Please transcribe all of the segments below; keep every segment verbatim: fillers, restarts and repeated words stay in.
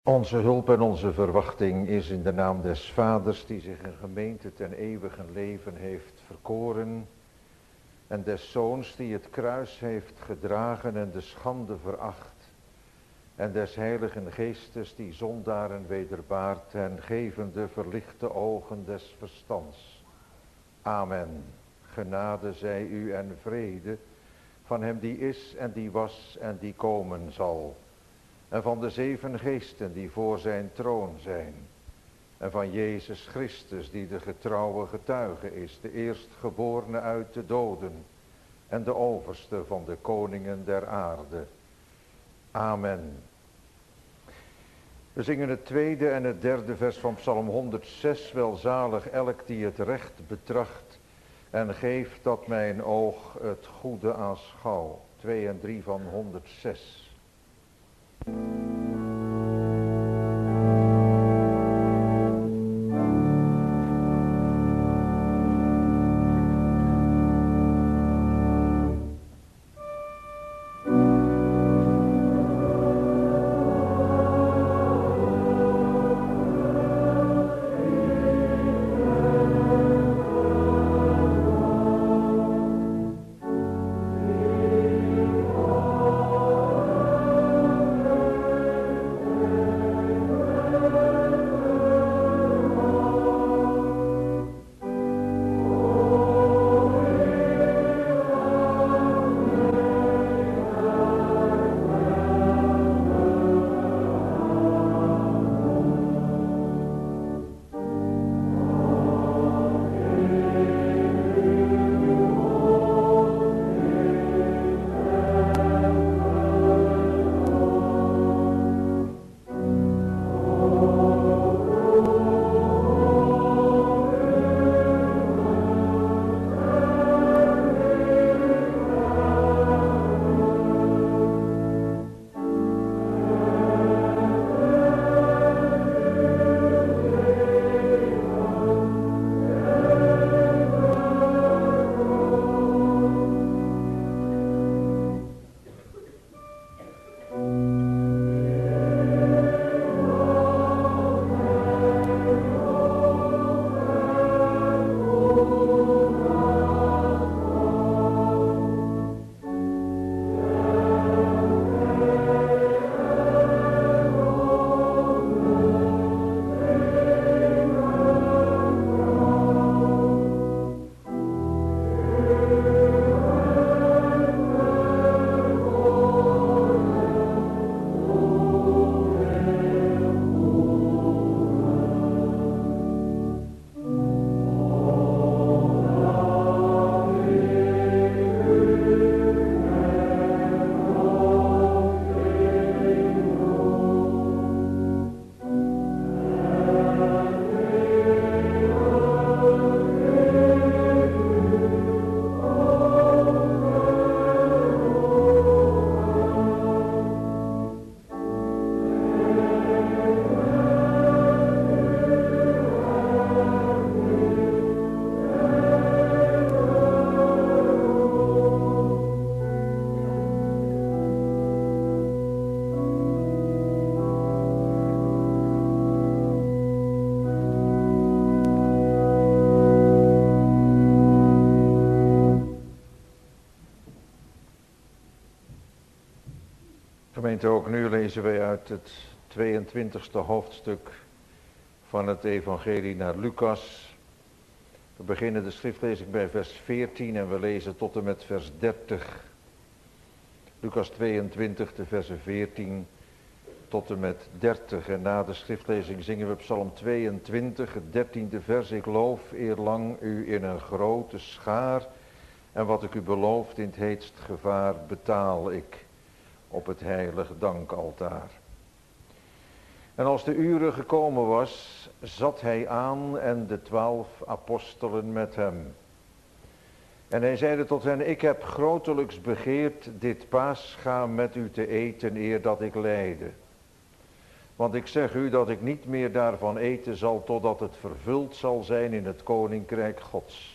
Onze hulp en onze verwachting is in de naam des Vaders, die zich een gemeente ten eeuwigen leven heeft verkoren, en des Zoons, die het kruis heeft gedragen en de schande veracht, en des Heiligen Geestes, die zondaren wederbaart en gevende verlichte ogen des verstands. Amen. Genade zij u en vrede van hem die is en die was en die komen zal. En van de zeven geesten die voor zijn troon zijn. En van Jezus Christus die de getrouwe getuige is, de eerstgeborene uit de doden en de overste van de koningen der aarde. Amen. We zingen het tweede en het derde vers van Psalm honderdzes. Welzalig elk die het recht betracht en geeft dat mijn oog het goede aanschouw. Twee en drie van honderdzes. Gemeente, ook nu lezen wij uit het tweeëntwintigste hoofdstuk van het evangelie naar Lucas. We beginnen de schriftlezing bij vers veertien en we lezen tot en met vers dertig. Lucas tweeëntwintig, de versen veertien tot en met dertig. En na de schriftlezing zingen we Psalm tweeëntwintig, het dertiende vers. Ik loof eerlang u in een grote schaar en wat ik u belooft in het heetst gevaar betaal ik op het heilige dankaltaar. En als de uren gekomen was, zat hij aan en de twaalf apostelen met hem. En hij zeide tot hen, ik heb grotelijks begeerd dit paascha met u te eten eer dat ik lijde. Want ik zeg u dat ik niet meer daarvan eten zal totdat het vervuld zal zijn in het koninkrijk Gods.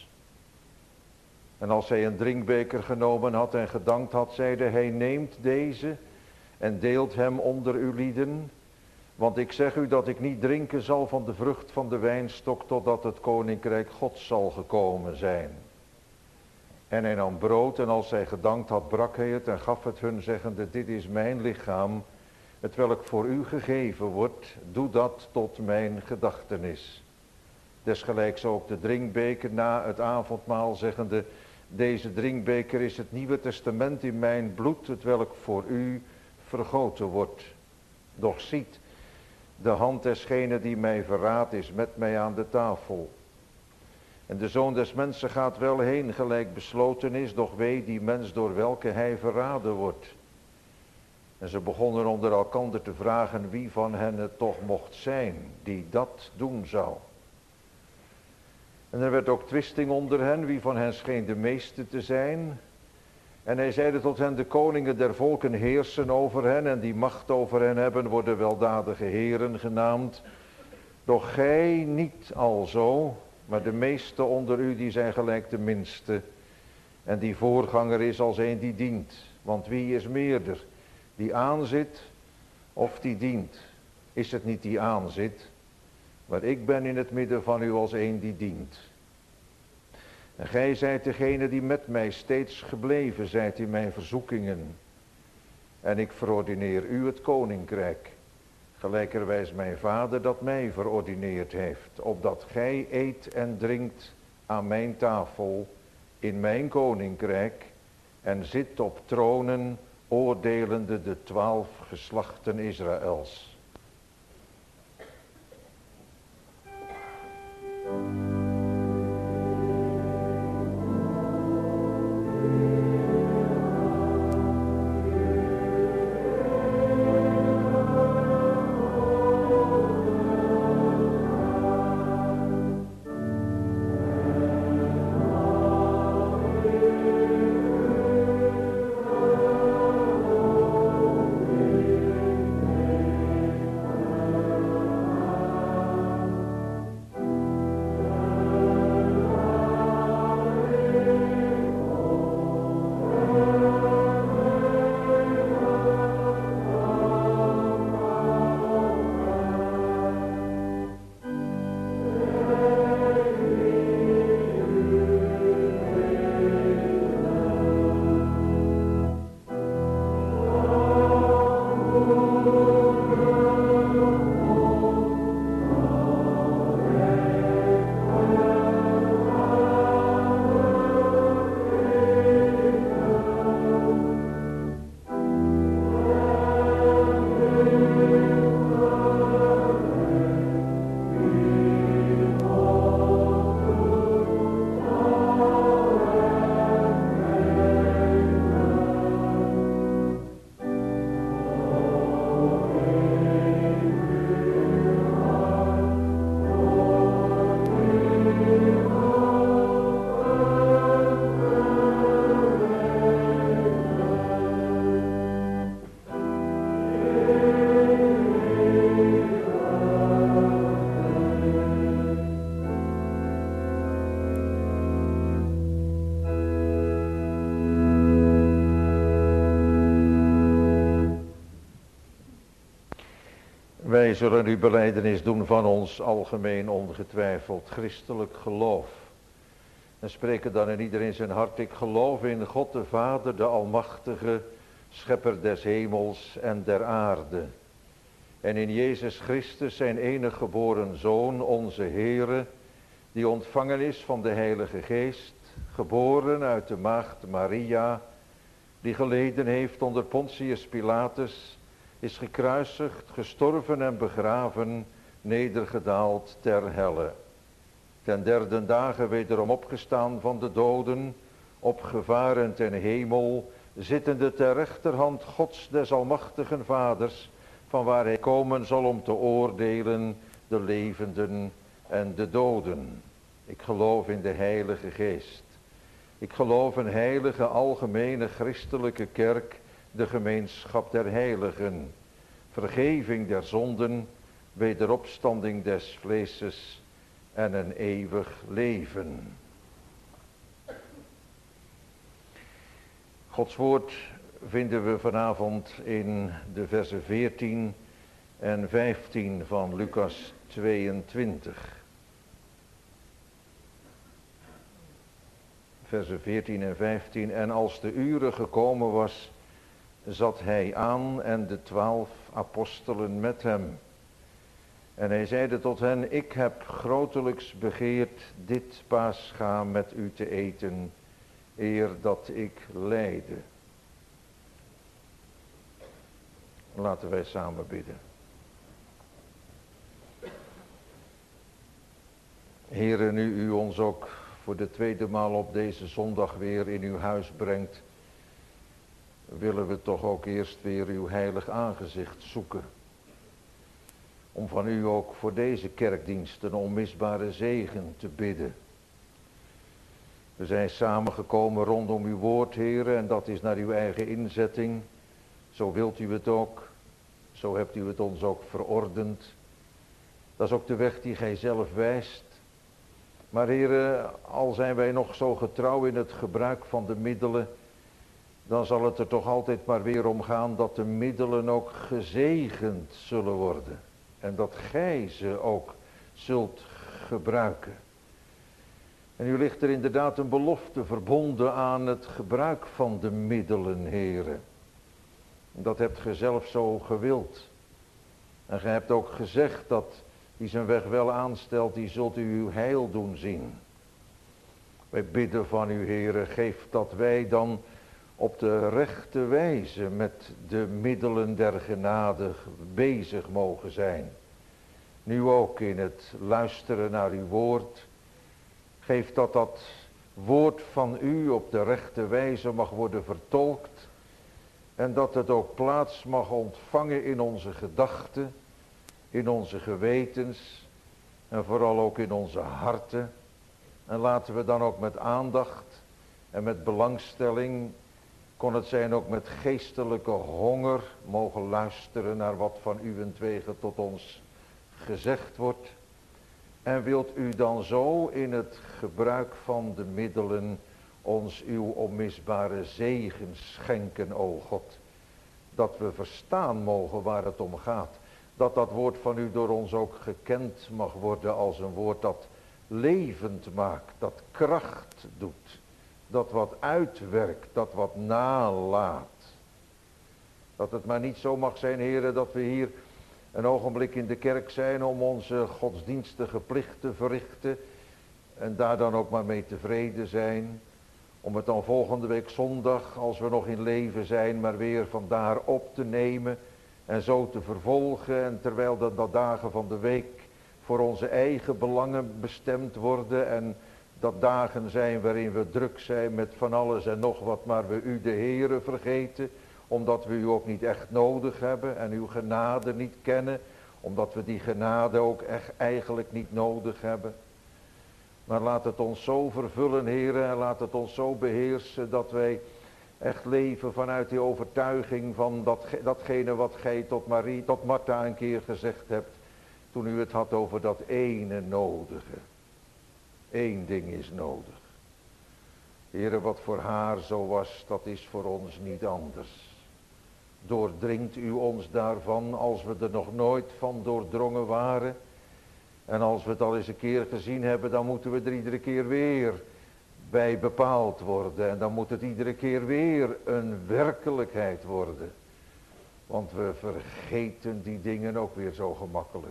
En als hij een drinkbeker genomen had en gedankt had, zeide hij, neemt deze en deelt hem onder uw lieden. Want ik zeg u dat ik niet drinken zal van de vrucht van de wijnstok, totdat het koninkrijk Gods zal gekomen zijn. En hij nam brood, en als hij gedankt had, brak hij het en gaf het hun, zeggende, dit is mijn lichaam, hetwelk voor u gegeven wordt, doe dat tot mijn gedachtenis. Desgelijks ook de drinkbeker na het avondmaal, zeggende, deze drinkbeker is het Nieuwe Testament in mijn bloed, hetwelk voor u vergoten wordt. Doch ziet, de hand desgene die mij verraadt is met mij aan de tafel. En de Zoon des Mensen gaat wel heen, gelijk besloten is, doch wee die mens door welke hij verraden wordt. En ze begonnen onder elkander te vragen wie van hen het toch mocht zijn die dat doen zou. En er werd ook twisting onder hen, wie van hen scheen de meeste te zijn. En hij zeide tot hen, de koningen der volken heersen over hen, en die macht over hen hebben, worden weldadige heren genaamd. Doch gij niet alzo, maar de meeste onder u, die zijn gelijk de minste. En die voorganger is als een die dient. Want wie is meerder? Die aanzit of die dient? Is het niet die aanzit? Maar ik ben in het midden van u als een die dient. En gij zijt degene die met mij steeds gebleven zijt in mijn verzoekingen. En ik verordineer u het koninkrijk, gelijkerwijs mijn vader dat mij verordineerd heeft, opdat gij eet en drinkt aan mijn tafel in mijn koninkrijk en zit op tronen, oordelende de twaalf geslachten Israëls. Wij zullen u belijdenis doen van ons algemeen ongetwijfeld christelijk geloof. En spreken dan in ieder in zijn hart, ik geloof in God de Vader, de Almachtige, Schepper des hemels en der aarde. En in Jezus Christus, zijn enige geboren Zoon, onze Heere, die ontvangen is van de Heilige Geest, geboren uit de maagd Maria, die geleden heeft onder Pontius Pilatus, is gekruisigd, gestorven en begraven, nedergedaald ter helle. Ten derde dagen wederom opgestaan van de doden, opgevaren ten hemel, zittende ter rechterhand Gods des almachtigen Vaders, van waar hij komen zal om te oordelen de levenden en de doden. Ik geloof in de Heilige Geest. Ik geloof een heilige algemene christelijke kerk, de gemeenschap der heiligen, vergeving der zonden, wederopstanding des vleeses en een eeuwig leven. Gods woord vinden we vanavond in de versen veertien en vijftien van Lucas tweeëntwintig. Versen veertien en vijftien. En als de uren gekomen was, zat hij aan en de twaalf apostelen met hem. En hij zeide tot hen, ik heb grotelijks begeerd dit Pascha met u te eten, eer dat ik lijde. Laten wij samen bidden. Heere, nu u ons ook voor de tweede maal op deze zondag weer in uw huis brengt, willen we toch ook eerst weer uw heilig aangezicht zoeken. Om van u ook voor deze kerkdienst een onmisbare zegen te bidden. We zijn samengekomen rondom uw woord, Heere, en dat is naar uw eigen inzetting. Zo wilt u het ook. Zo hebt u het ons ook verordend. Dat is ook de weg die gij zelf wijst. Maar Heere, al zijn wij nog zo getrouw in het gebruik van de middelen, dan zal het er toch altijd maar weer om gaan dat de middelen ook gezegend zullen worden. En dat gij ze ook zult gebruiken. En u ligt er inderdaad een belofte verbonden aan het gebruik van de middelen, Heere. Dat hebt ge zelf zo gewild. En gij hebt ook gezegd dat die zijn weg wel aanstelt, die zult u uw heil doen zien. Wij bidden van u, Heere, geef dat wij dan op de rechte wijze met de middelen der genade bezig mogen zijn. Nu ook in het luisteren naar uw woord. Geef dat dat woord van u op de rechte wijze mag worden vertolkt. En dat het ook plaats mag ontvangen in onze gedachten, in onze gewetens en vooral ook in onze harten. En laten we dan ook met aandacht en met belangstelling, kon het zijn ook met geestelijke honger, mogen luisteren naar wat van uwentwege tot ons gezegd wordt. En wilt u dan zo in het gebruik van de middelen ons uw onmisbare zegen schenken, o God. Dat we verstaan mogen waar het om gaat. Dat dat woord van u door ons ook gekend mag worden als een woord dat levend maakt, dat kracht doet. Dat wat uitwerkt, dat wat nalaat. Dat het maar niet zo mag zijn, heren, dat we hier een ogenblik in de kerk zijn om onze godsdienstige plicht te verrichten. En daar dan ook maar mee tevreden zijn. Om het dan volgende week zondag, als we nog in leven zijn, maar weer vandaar op te nemen. En zo te vervolgen. En terwijl dat, dat dagen van de week voor onze eigen belangen bestemd worden. En dat dagen zijn waarin we druk zijn met van alles en nog wat, maar we u de Heere vergeten. Omdat we u ook niet echt nodig hebben en uw genade niet kennen. Omdat we die genade ook echt eigenlijk niet nodig hebben. Maar laat het ons zo vervullen, Heere, en laat het ons zo beheersen dat wij echt leven vanuit die overtuiging van dat, datgene wat gij tot, Marie, tot Martha een keer gezegd hebt. Toen u het had over dat ene nodige. Eén ding is nodig. Heere, wat voor haar zo was, dat is voor ons niet anders. Doordringt u ons daarvan als we er nog nooit van doordrongen waren. En als we het al eens een keer gezien hebben, dan moeten we er iedere keer weer bij bepaald worden. En dan moet het iedere keer weer een werkelijkheid worden. Want we vergeten die dingen ook weer zo gemakkelijk.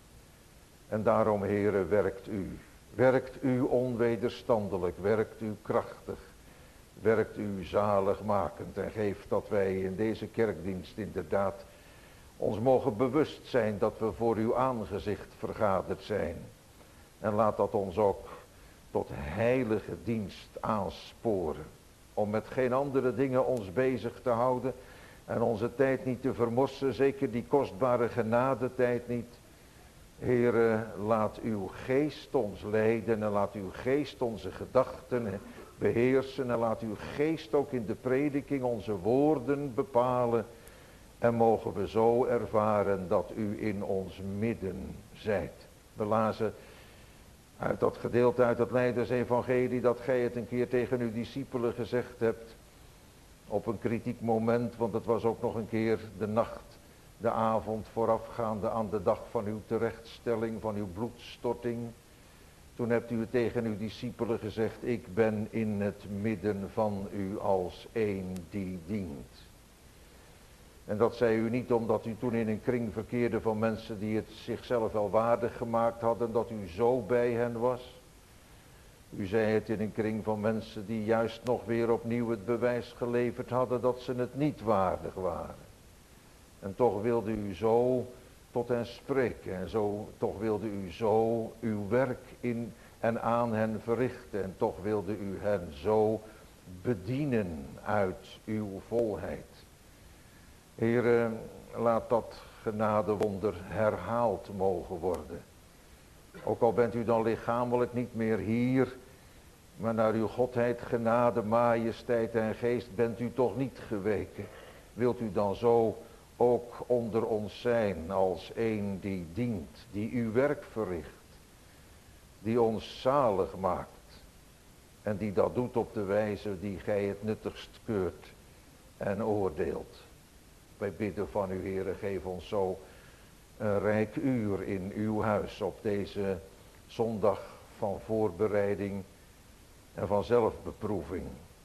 En daarom, Heere, werkt u. Werkt u onwederstandelijk, werkt u krachtig. Werkt u zaligmakend en geeft dat wij in deze kerkdienst inderdaad ons mogen bewust zijn dat we voor uw aangezicht vergaderd zijn. En laat dat ons ook tot heilige dienst aansporen. Om met geen andere dingen ons bezig te houden en onze tijd niet te vermorsen, zeker die kostbare genadetijd niet. Heere, laat uw geest ons leiden en laat uw geest onze gedachten beheersen. En laat uw geest ook in de prediking onze woorden bepalen. En mogen we zo ervaren dat u in ons midden zijt. We lazen uit dat gedeelte uit het Leidersevangelie dat gij het een keer tegen uw discipelen gezegd hebt. Op een kritiek moment, want het was ook nog een keer de nacht de avond voorafgaande aan de dag van uw terechtstelling, van uw bloedstorting. Toen hebt u tegen uw discipelen gezegd, ik ben in het midden van u als één die dient. En dat zei u niet omdat u toen in een kring verkeerde van mensen die het zichzelf wel waardig gemaakt hadden, dat u zo bij hen was. U zei het in een kring van mensen die juist nog weer opnieuw het bewijs geleverd hadden dat ze het niet waardig waren. En toch wilde u zo tot hen spreken en zo, toch wilde u zo uw werk in en aan hen verrichten. En toch wilde u hen zo bedienen uit uw volheid. Heere, laat dat genadewonder herhaald mogen worden. Ook al bent u dan lichamelijk niet meer hier, maar naar uw godheid, genade, majesteit en geest bent u toch niet geweken. Wilt u dan zo ook onder ons zijn als een die dient, die uw werk verricht, die ons zalig maakt en die dat doet op de wijze die gij het nuttigst keurt en oordeelt. Wij bidden van u, Heere, geef ons zo een rijk uur in uw huis op deze zondag van voorbereiding en van zelfbeproeving.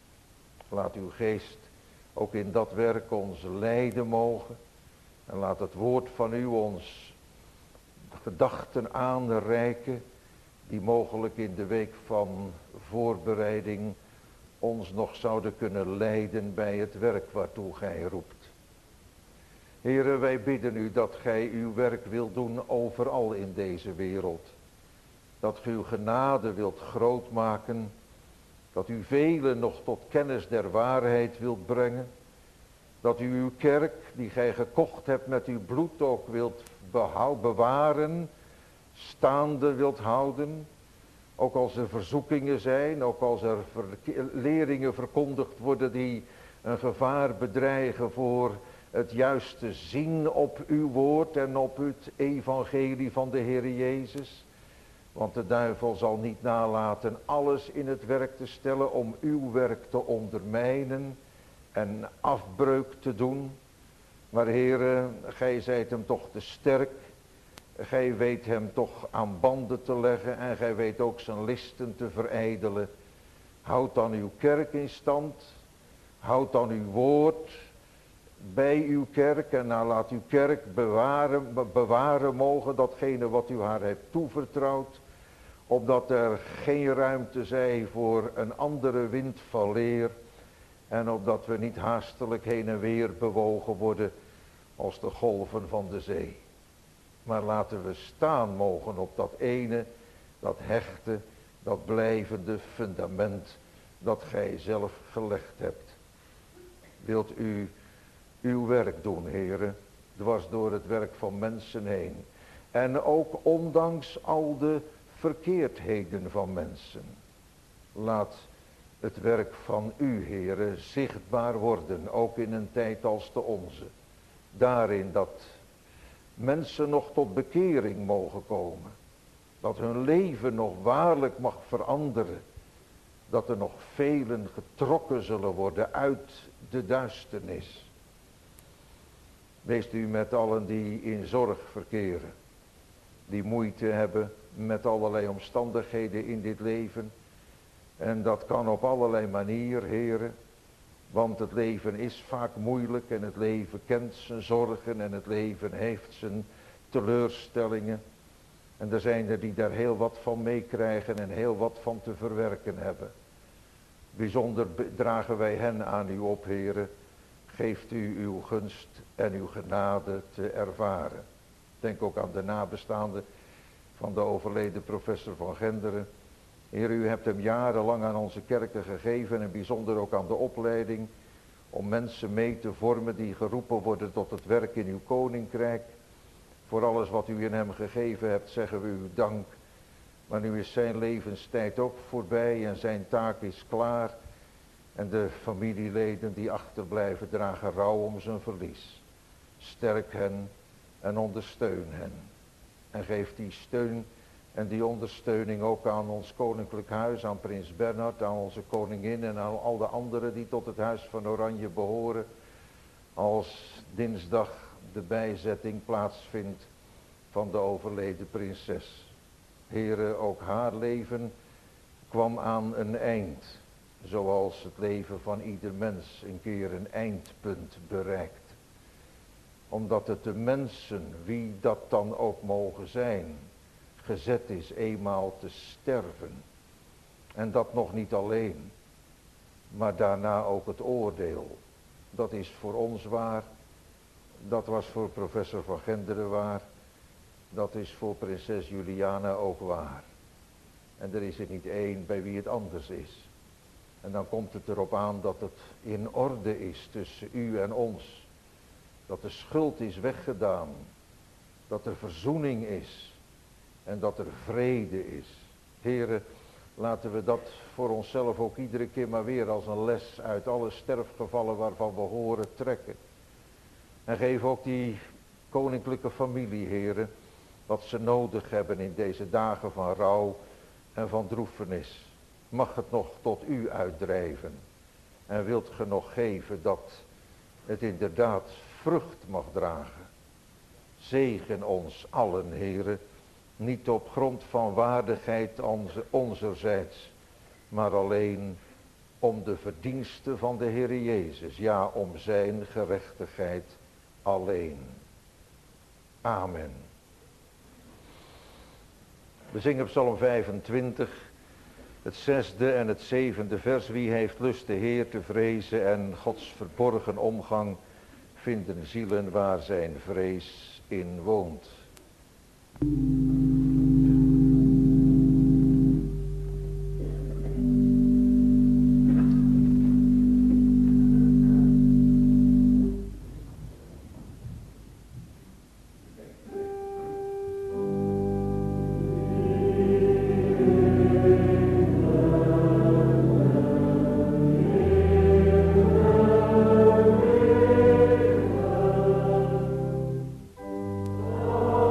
Laat uw geest ook in dat werk ons leiden mogen. En laat het woord van u ons gedachten aanreiken die mogelijk in de week van voorbereiding ons nog zouden kunnen leiden bij het werk waartoe gij roept. Heere, wij bidden u dat gij uw werk wilt doen overal in deze wereld. Dat u uw genade wilt grootmaken. Dat u velen nog tot kennis der waarheid wilt brengen. Dat u uw kerk, die gij gekocht hebt met uw bloed, ook wilt behou- bewaren, staande wilt houden. Ook als er verzoekingen zijn, ook als er ver- leringen verkondigd worden die een gevaar bedreigen voor het juiste zien op uw woord en op het evangelie van de Heer Jezus. Want de duivel zal niet nalaten alles in het werk te stellen om uw werk te ondermijnen en afbreuk te doen. Maar Heere, gij zijt hem toch te sterk. Gij weet hem toch aan banden te leggen en gij weet ook zijn listen te verijdelen. Houd dan uw kerk in stand. Houd dan uw woord bij uw kerk en nou laat uw kerk bewaren, be- bewaren mogen datgene wat u haar hebt toevertrouwd. Opdat er geen ruimte zij voor een andere wind van leer. En opdat we niet haastelijk heen en weer bewogen worden als de golven van de zee. Maar laten we staan mogen op dat ene, dat hechte, dat blijvende fundament dat gij zelf gelegd hebt. Wilt u uw werk doen, Heere, dwars door het werk van mensen heen. En ook ondanks al de verkeerdheden van mensen. Laat het werk van u, Heere, zichtbaar worden, ook in een tijd als de onze. Daarin dat mensen nog tot bekering mogen komen. Dat hun leven nog waarlijk mag veranderen. Dat er nog velen getrokken zullen worden uit de duisternis. Wees u met allen die in zorg verkeren. Die moeite hebben met allerlei omstandigheden in dit leven. En dat kan op allerlei manieren, heren. Want het leven is vaak moeilijk en het leven kent zijn zorgen en het leven heeft zijn teleurstellingen. En er zijn er die daar heel wat van meekrijgen en heel wat van te verwerken hebben. Bijzonder dragen wij hen aan u op, heren. Geeft u uw gunst en uw genade te ervaren. Denk ook aan de nabestaanden van de overleden professor van Genderen. Heer, u hebt hem jarenlang aan onze kerken gegeven en bijzonder ook aan de opleiding. Om mensen mee te vormen die geroepen worden tot het werk in uw koninkrijk. Voor alles wat u in hem gegeven hebt zeggen we u dank. Maar nu is zijn levenstijd ook voorbij en zijn taak is klaar. En de familieleden die achterblijven dragen rouw om zijn verlies. Sterk hen en ondersteun hen. En geef die steun en die ondersteuning ook aan ons koninklijk huis, aan prins Bernhard, aan onze koningin en aan al de anderen die tot het huis van Oranje behoren. Als dinsdag de bijzetting plaatsvindt van de overleden prinses. Heere, ook haar leven kwam aan een eind, zoals het leven van ieder mens een keer een eindpunt bereikt. Omdat het de mensen, wie dat dan ook mogen zijn, gezet is eenmaal te sterven. En dat nog niet alleen, maar daarna ook het oordeel. Dat is voor ons waar, dat was voor professor van Genderen waar, dat is voor prinses Juliana ook waar. En er is er niet één bij wie het anders is. En dan komt het erop aan dat het in orde is tussen u en ons. Dat de schuld is weggedaan. Dat er verzoening is. En dat er vrede is. Heren, laten we dat voor onszelf ook iedere keer maar weer als een les uit alle sterfgevallen waarvan we horen trekken. En geef ook die koninklijke familie, heren, wat ze nodig hebben in deze dagen van rouw en van droefenis. Mag het nog tot u uitdrijven. En wilt ge nog geven dat het inderdaad vrucht mag dragen. Zegen ons allen, heren, niet op grond van waardigheid onzerzijds, maar alleen om de verdiensten van de Heer Jezus, ja, om zijn gerechtigheid alleen. Amen. We zingen Psalm vijfentwintig, het zesde en het zevende vers. Wie heeft lust de Heer te vrezen en Gods verborgen omgang vinden zielen waar zijn vrees in woont. Oh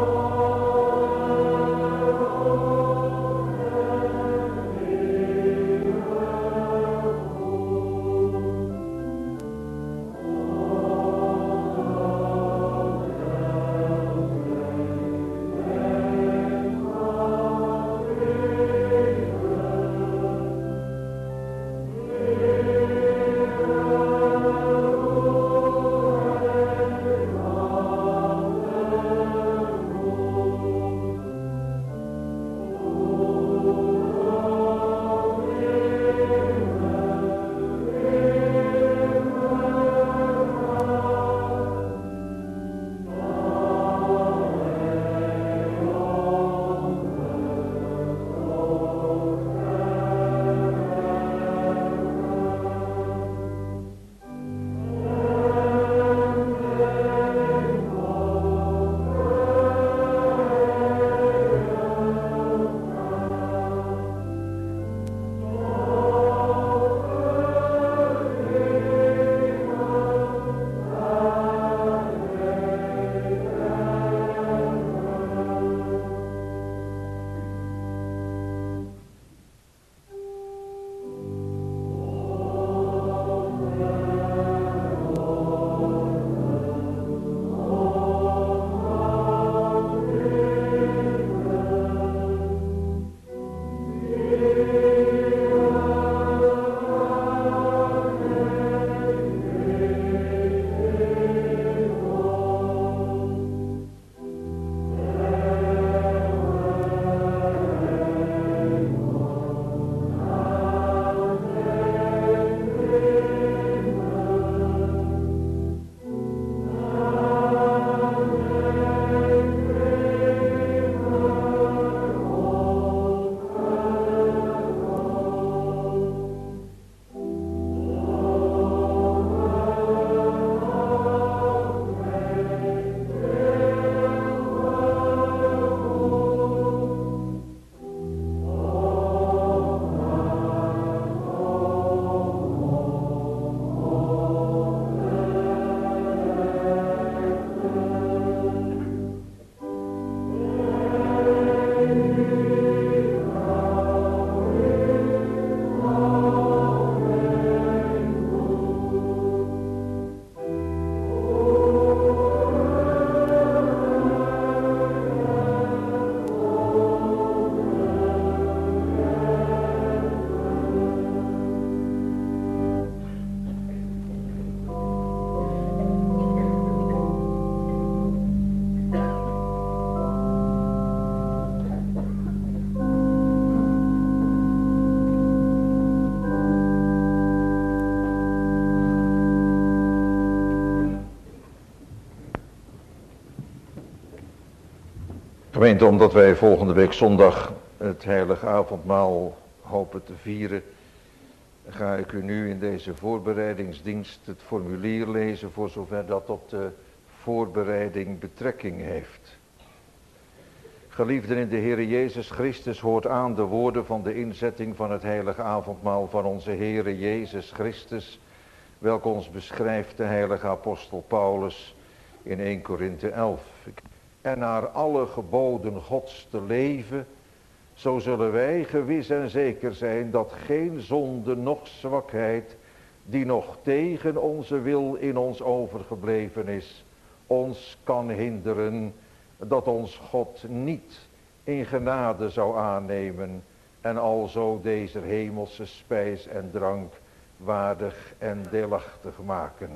Gemeente, omdat wij volgende week zondag het heilige avondmaal hopen te vieren, ga ik u nu in deze voorbereidingsdienst het formulier lezen voor zover dat op de voorbereiding betrekking heeft. Geliefden in de Heere Jezus Christus, hoort aan de woorden van de inzetting van het heilige avondmaal van onze Heere Jezus Christus, welke ons beschrijft de heilige apostel Paulus in eerste Korinthe elf. En naar alle geboden Gods te leven, zo zullen wij gewis en zeker zijn dat geen zonde noch zwakheid, die nog tegen onze wil in ons overgebleven is, ons kan hinderen dat ons God niet in genade zou aannemen en alzo deze hemelse spijs en drank waardig en deelachtig maken.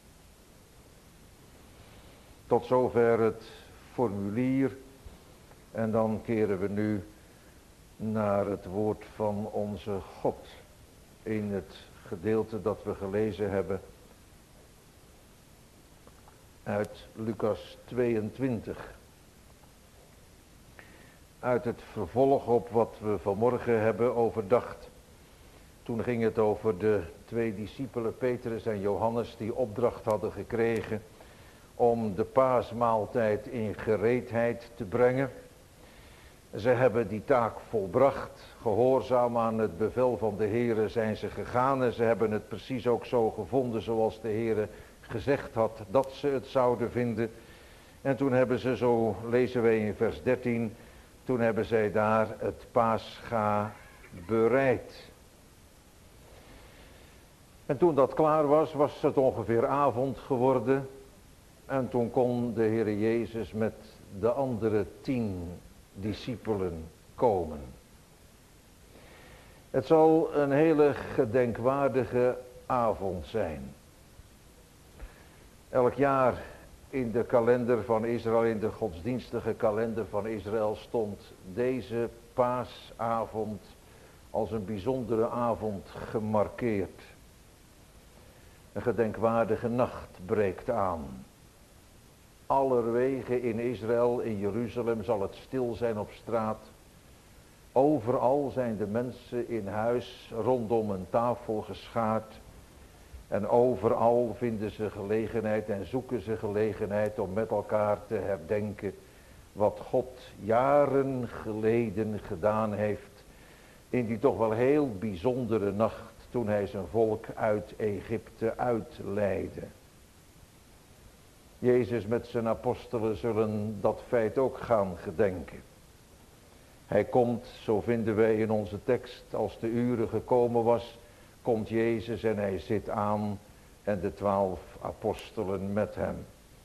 Tot zover het formulier en dan keren we nu naar het woord van onze God in het gedeelte dat we gelezen hebben uit Lucas tweeëntwintig. Uit het vervolg op wat we vanmorgen hebben overdacht. Toen ging het over de twee discipelen Petrus en Johannes die opdracht hadden gekregen om de paasmaaltijd in gereedheid te brengen. Ze hebben die taak volbracht, gehoorzaam aan het bevel van de Heere zijn ze gegaan en ze hebben het precies ook zo gevonden zoals de Heere gezegd had dat ze het zouden vinden. En toen hebben ze, zo lezen wij in vers dertien, toen hebben zij daar het paascha bereid. En toen dat klaar was, was het ongeveer avond geworden. En toen kon de Heere Jezus met de andere tien discipelen komen. Het zal een hele gedenkwaardige avond zijn. Elk jaar in de kalender van Israël, in de godsdienstige kalender van Israël, stond deze paasavond als een bijzondere avond gemarkeerd. Een gedenkwaardige nacht breekt aan. Allerwege in Israël, in Jeruzalem, zal het stil zijn op straat. Overal zijn de mensen in huis rondom een tafel geschaard. En overal vinden ze gelegenheid en zoeken ze gelegenheid om met elkaar te herdenken wat God jaren geleden gedaan heeft in die toch wel heel bijzondere nacht toen hij zijn volk uit Egypte uitleidde. Jezus met zijn apostelen zullen dat feit ook gaan gedenken. Hij komt, zo vinden wij in onze tekst, als de uren gekomen was, komt Jezus en hij zit aan en de twaalf apostelen met hem.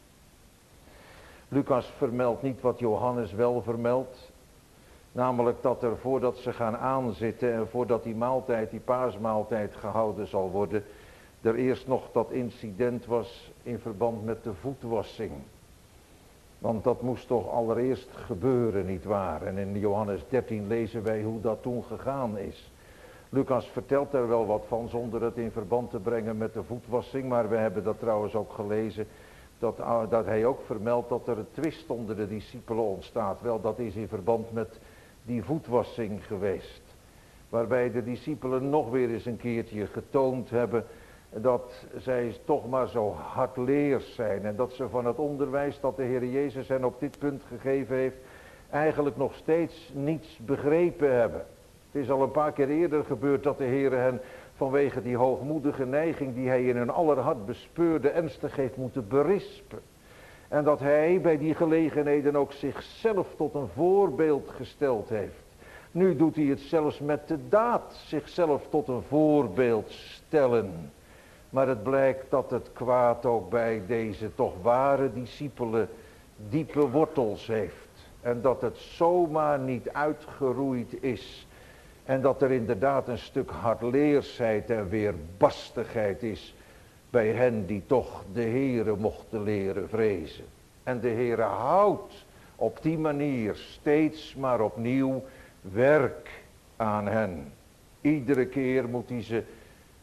Lucas vermeldt niet wat Johannes wel vermeldt. Namelijk dat er voordat ze gaan aanzitten en voordat die maaltijd, die paasmaaltijd gehouden zal worden, er eerst nog dat incident was in verband met de voetwassing. Want dat moest toch allereerst gebeuren, nietwaar? En in Johannes dertien lezen wij hoe dat toen gegaan is. Lucas vertelt er wel wat van zonder het in verband te brengen met de voetwassing. Maar we hebben dat trouwens ook gelezen. Dat, dat hij ook vermeldt dat er een twist onder de discipelen ontstaat. Wel, dat is in verband met die voetwassing geweest. Waarbij de discipelen nog weer eens een keertje getoond hebben dat zij toch maar zo hardleers zijn. En dat ze van het onderwijs dat de Heer Jezus hen op dit punt gegeven heeft, eigenlijk nog steeds niets begrepen hebben. Het is al een paar keer eerder gebeurd dat de Heer hen vanwege die hoogmoedige neiging die hij in hun aller hart bespeurde ernstig heeft moeten berispen. En dat hij bij die gelegenheden ook zichzelf tot een voorbeeld gesteld heeft. Nu doet hij het zelfs met de daad, zichzelf tot een voorbeeld stellen. Maar het blijkt dat het kwaad ook bij deze toch ware discipelen diepe wortels heeft. En dat het zomaar niet uitgeroeid is. En dat er inderdaad een stuk hardleersheid en weerbarstigheid is bij hen die toch de Heere mochten leren vrezen. En de Heere houdt op die manier steeds maar opnieuw werk aan hen. Iedere keer moet hij ze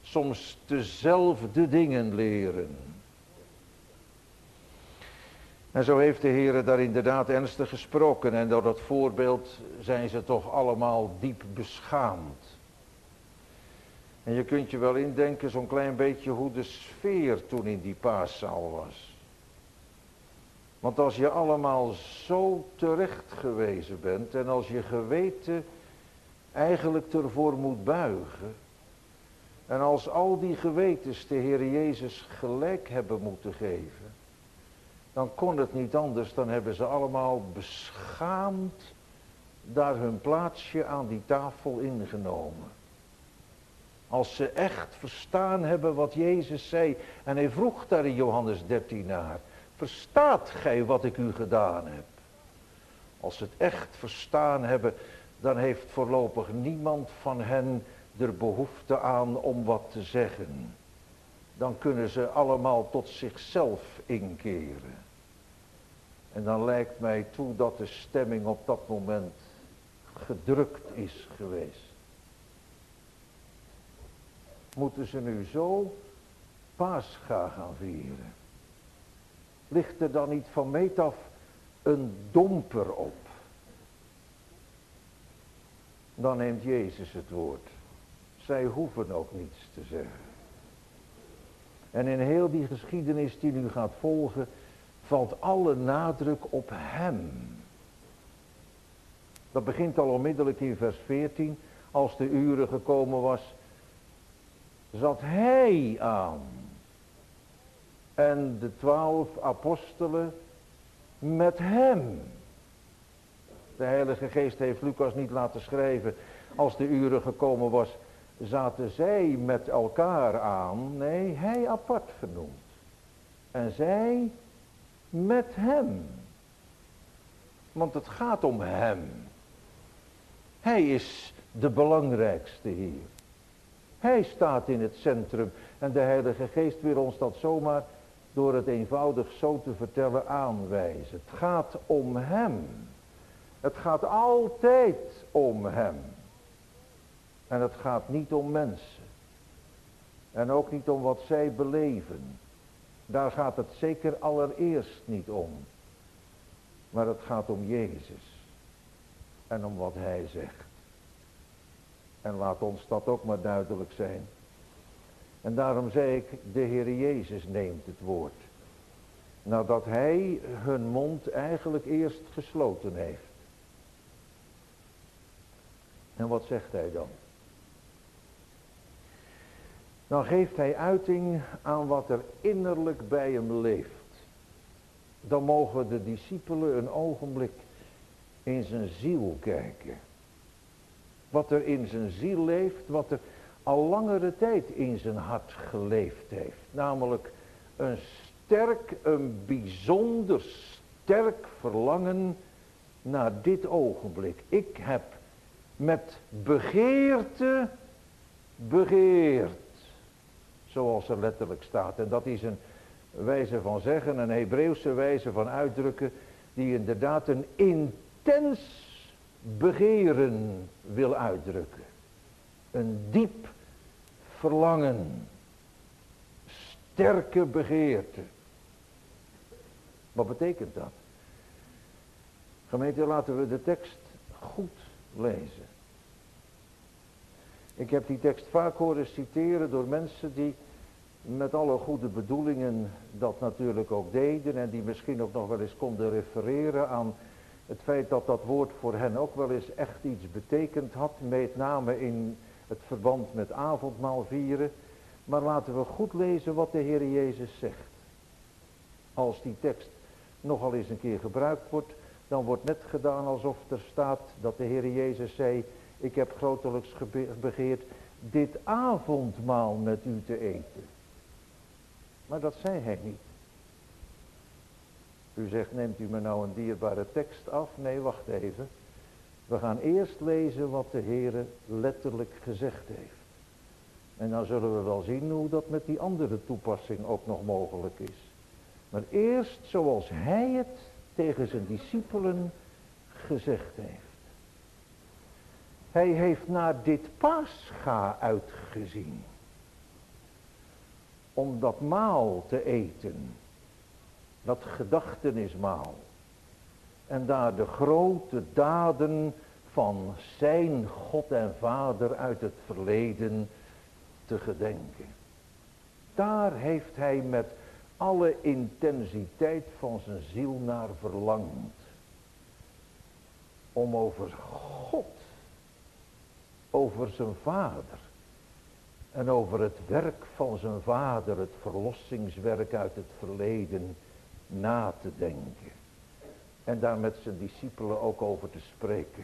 soms dezelfde dingen leren. En zo heeft de Heer daar inderdaad ernstig gesproken. En door dat voorbeeld zijn ze toch allemaal diep beschaamd. En je kunt je wel indenken zo'n klein beetje hoe de sfeer toen in die paaszaal was. Want als je allemaal zo terecht gewezen bent en als je geweten eigenlijk ervoor moet buigen. En als al die gewetens de Heer Jezus gelijk hebben moeten geven. Dan kon het niet anders, dan hebben ze allemaal beschaamd daar hun plaatsje aan die tafel ingenomen. Als ze echt verstaan hebben wat Jezus zei. En hij vroeg daar in Johannes dertien naar. Verstaat gij wat ik u gedaan heb? Als ze het echt verstaan hebben, dan heeft voorlopig niemand van hen er behoefte aan om wat te zeggen. Dan kunnen ze allemaal tot zichzelf inkeren. En dan lijkt mij toe dat de stemming op dat moment gedrukt is geweest. Moeten ze nu zo Pascha gaan vieren? Ligt er dan niet van meet af een domper op? Dan neemt Jezus het woord. Zij hoeven ook niets te zeggen. En in heel die geschiedenis die nu gaat volgen, valt alle nadruk op hem. Dat begint al onmiddellijk in vers veertien. Als de uren gekomen was, zat hij aan. En de twaalf apostelen met hem. De Heilige Geest heeft Lucas niet laten schrijven. Als de uren gekomen was, zaten zij met elkaar aan. Nee, hij apart genoemd. En zij met hem. Want het gaat om hem. Hij is de belangrijkste hier. Hij staat in het centrum. En de Heilige Geest wil ons dat zomaar door het eenvoudig zo te vertellen aanwijzen. Het gaat om hem. Het gaat altijd om hem. En het gaat niet om mensen. En ook niet om wat zij beleven. Daar gaat het zeker allereerst niet om. Maar het gaat om Jezus. En om wat hij zegt. En laat ons dat ook maar duidelijk zijn. En daarom zei ik, de Heer Jezus neemt het woord. Nadat hij hun mond eigenlijk eerst gesloten heeft. En wat zegt hij dan? Dan geeft hij uiting aan wat er innerlijk bij hem leeft. Dan mogen de discipelen een ogenblik in zijn ziel kijken. Wat er in zijn ziel leeft, wat er al langere tijd in zijn hart geleefd heeft. Namelijk een sterk, een bijzonder sterk verlangen naar dit ogenblik. Ik heb met begeerte begeerd. Zoals er letterlijk staat. En dat is een wijze van zeggen, een Hebreeuwse wijze van uitdrukken, die inderdaad een intens begeren wil uitdrukken. Een diep verlangen. Sterke begeerte. Wat betekent dat? Gemeente, laten we de tekst goed lezen. Ik heb die tekst vaak horen citeren door mensen die met alle goede bedoelingen dat natuurlijk ook deden. En die misschien ook nog wel eens konden refereren aan het feit dat dat woord voor hen ook wel eens echt iets betekend had. Met name in het verband met avondmaal vieren. Maar laten we goed lezen wat de Heer Jezus zegt. Als die tekst nogal eens een keer gebruikt wordt, dan wordt net gedaan alsof er staat dat de Heer Jezus zei: ik heb grotelijks begeerd dit avondmaal met u te eten. Maar dat zei hij niet. U zegt, neemt u me nou een dierbare tekst af? Nee, wacht even. We gaan eerst lezen wat de Heer letterlijk gezegd heeft. En dan zullen we wel zien hoe dat met die andere toepassing ook nog mogelijk is. Maar eerst zoals hij het tegen zijn discipelen gezegd heeft. Hij heeft naar dit Pascha uitgezien. Om dat maal te eten. dat gedachtenismaal. En daar de grote daden van zijn God en Vader uit het verleden te gedenken. Daar heeft hij met alle intensiteit van zijn ziel naar verlangd. Om over God, over zijn Vader en over het werk van zijn Vader, het verlossingswerk uit het verleden, na te denken. En daar met zijn discipelen ook over te spreken.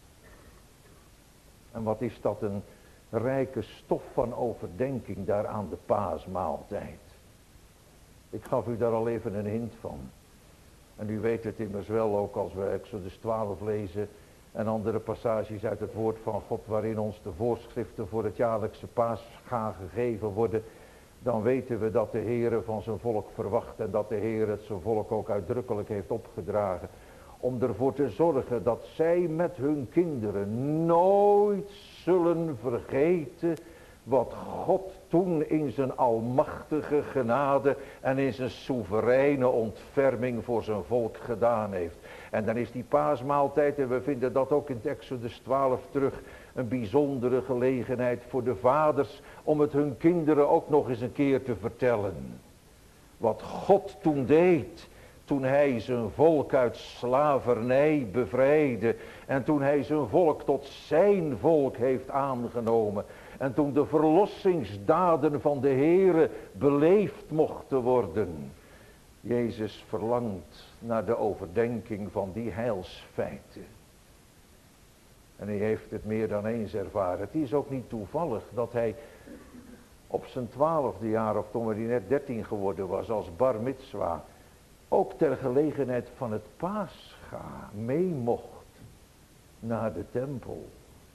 En wat is dat een rijke stof van overdenking daar aan de paasmaaltijd. Ik gaf u daar al even een hint van. En u weet het immers wel ook als we Exodus twaalf lezen en andere passages uit het woord van God waarin ons de voorschriften voor het jaarlijkse paascha gegeven worden. Dan weten we dat de Heere van zijn volk verwacht en dat de Heer het zijn volk ook uitdrukkelijk heeft opgedragen. Om ervoor te zorgen dat zij met hun kinderen nooit zullen vergeten wat God toen in zijn almachtige genade en in zijn soevereine ontferming voor zijn volk gedaan heeft. En dan is die paasmaaltijd, en we vinden dat ook in Exodus twaalf terug, een bijzondere gelegenheid voor de vaders om het hun kinderen ook nog eens een keer te vertellen. Wat God toen deed, toen hij zijn volk uit slavernij bevrijdde en toen hij zijn volk tot zijn volk heeft aangenomen. En toen de verlossingsdaden van de Heere beleefd mochten worden. Jezus verlangt naar de overdenking van die heilsfeiten. En hij heeft het meer dan eens ervaren. Het is ook niet toevallig dat hij op zijn twaalfde jaar, of toen hij net dertien geworden was, als bar mitzwa, ook ter gelegenheid van het Pascha mee mocht naar de tempel.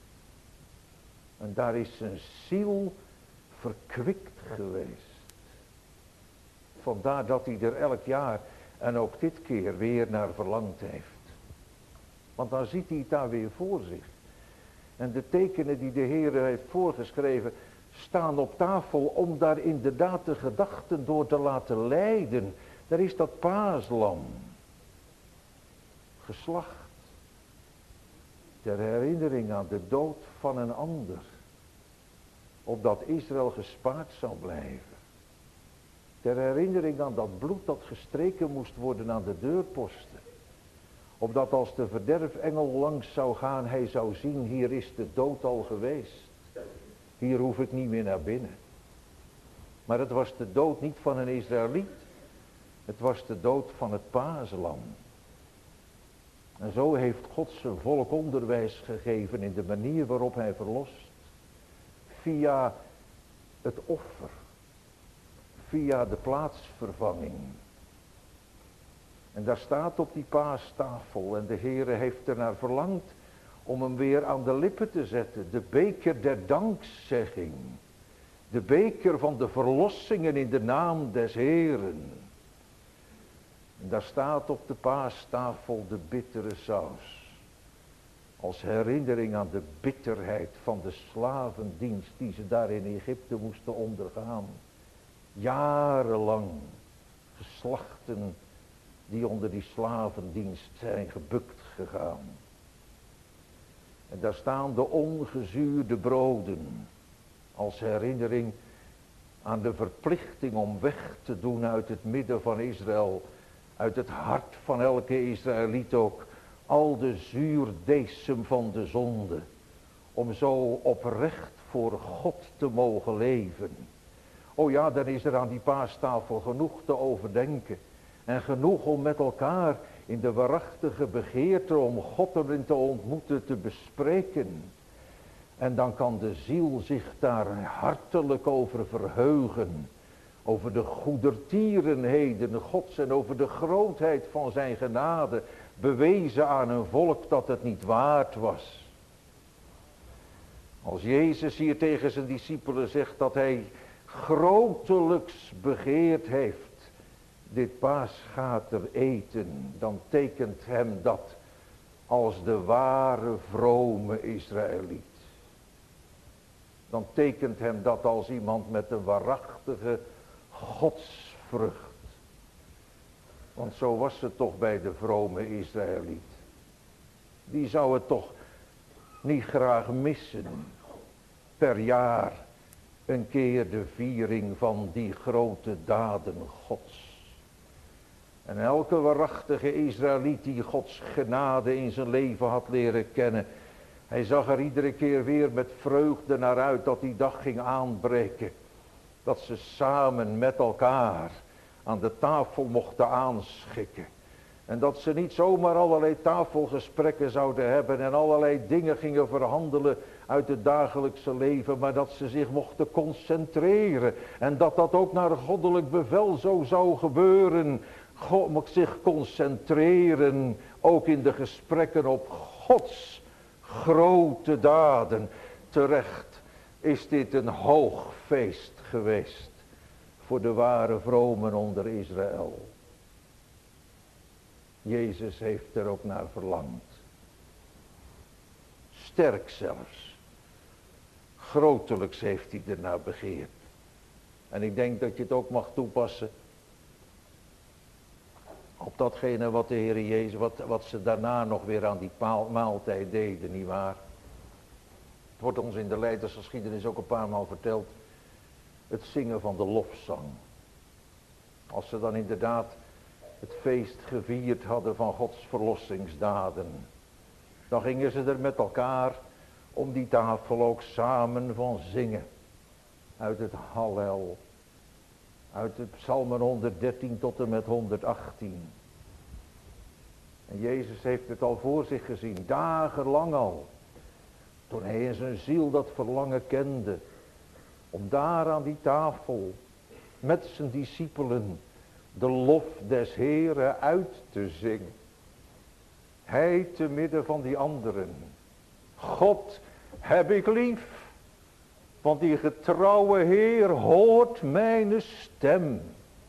En daar is zijn ziel verkwikt geweest. Vandaar dat hij er elk jaar en ook dit keer weer naar verlangd heeft. Want dan ziet hij het daar weer voor zich. En de tekenen die de Heer heeft voorgeschreven staan op tafel om daar inderdaad de gedachten door te laten leiden. Daar is dat paaslam. Geslacht. Ter herinnering aan de dood van een ander. Opdat Israël gespaard zou blijven. Ter herinnering aan dat bloed dat gestreken moest worden aan de deurposten. Opdat als de verderfengel langs zou gaan, hij zou zien, hier is de dood al geweest. Hier hoef ik niet meer naar binnen. Maar het was de dood niet van een Israëliet. Het was de dood van het paaslam. En zo heeft God zijn volk onderwijs gegeven in de manier waarop hij verlost. Via het offer. Via de plaatsvervanging. En daar staat op die paastafel en de Heere heeft ernaar verlangd om hem weer aan de lippen te zetten. De beker der dankzegging. De beker van de verlossingen in de naam des Heeren. En daar staat op de paastafel de bittere saus. Als herinnering aan de bitterheid van de slavendienst die ze daar in Egypte moesten ondergaan. Jarenlang geslachten die onder die slavendienst zijn gebukt gegaan. En daar staan de ongezuurde broden als herinnering aan de verplichting om weg te doen uit het midden van Israël, uit het hart van elke Israëliet ook, al de zuurdeesem van de zonde, om zo oprecht voor God te mogen leven. Oh ja, dan is er aan die paastafel genoeg te overdenken. En genoeg om met elkaar in de waarachtige begeerte om God erin te ontmoeten te bespreken. En dan kan de ziel zich daar hartelijk over verheugen. Over de goedertierenheden Gods en over de grootheid van zijn genade. Bewezen aan een volk dat het niet waard was. Als Jezus hier tegen zijn discipelen zegt dat hij grotelijks begeerd heeft dit paasgater eten, dan tekent hem dat als de ware vrome Israëliet. Dan tekent hem dat als iemand met een waarachtige godsvrucht. Want zo was het toch bij de vrome Israëliet. Die zou het toch niet graag missen. Per jaar een keer de viering van die grote daden Gods. En elke waarachtige Israëliet die Gods genade in zijn leven had leren kennen. Hij zag er iedere keer weer met vreugde naar uit dat die dag ging aanbreken. Dat ze samen met elkaar aan de tafel mochten aanschikken. En dat ze niet zomaar allerlei tafelgesprekken zouden hebben en allerlei dingen gingen verhandelen uit het dagelijkse leven. Maar dat ze zich mochten concentreren. En dat dat ook naar goddelijk bevel zo zou gebeuren. God moet zich concentreren, ook in de gesprekken op Gods grote daden. Terecht is dit een hoog feest geweest voor de ware vromen onder Israël. Jezus heeft er ook naar verlangd. Sterk zelfs. Grotelijks heeft hij ernaar begeerd. En ik denk dat je het ook mag toepassen op datgene wat de Heer Jezus, wat, wat ze daarna nog weer aan die paal, maaltijd deden, nietwaar? Het wordt ons in de leidersgeschiedenis ook een paar maal verteld. Het zingen van de lofzang. Als ze dan inderdaad het feest gevierd hadden van Gods verlossingsdaden. Dan gingen ze er met elkaar om die tafel ook samen van zingen. Uit het Hallel. Uit het Psalmen honderddertien tot en met honderdachttien. En Jezus heeft het al voor zich gezien, dagenlang al. Toen hij in zijn ziel dat verlangen kende. Om daar aan die tafel met zijn discipelen de lof des Heeren uit te zingen. Hij te midden van die anderen. God heb ik lief. Want die getrouwe Heer hoort mijn stem.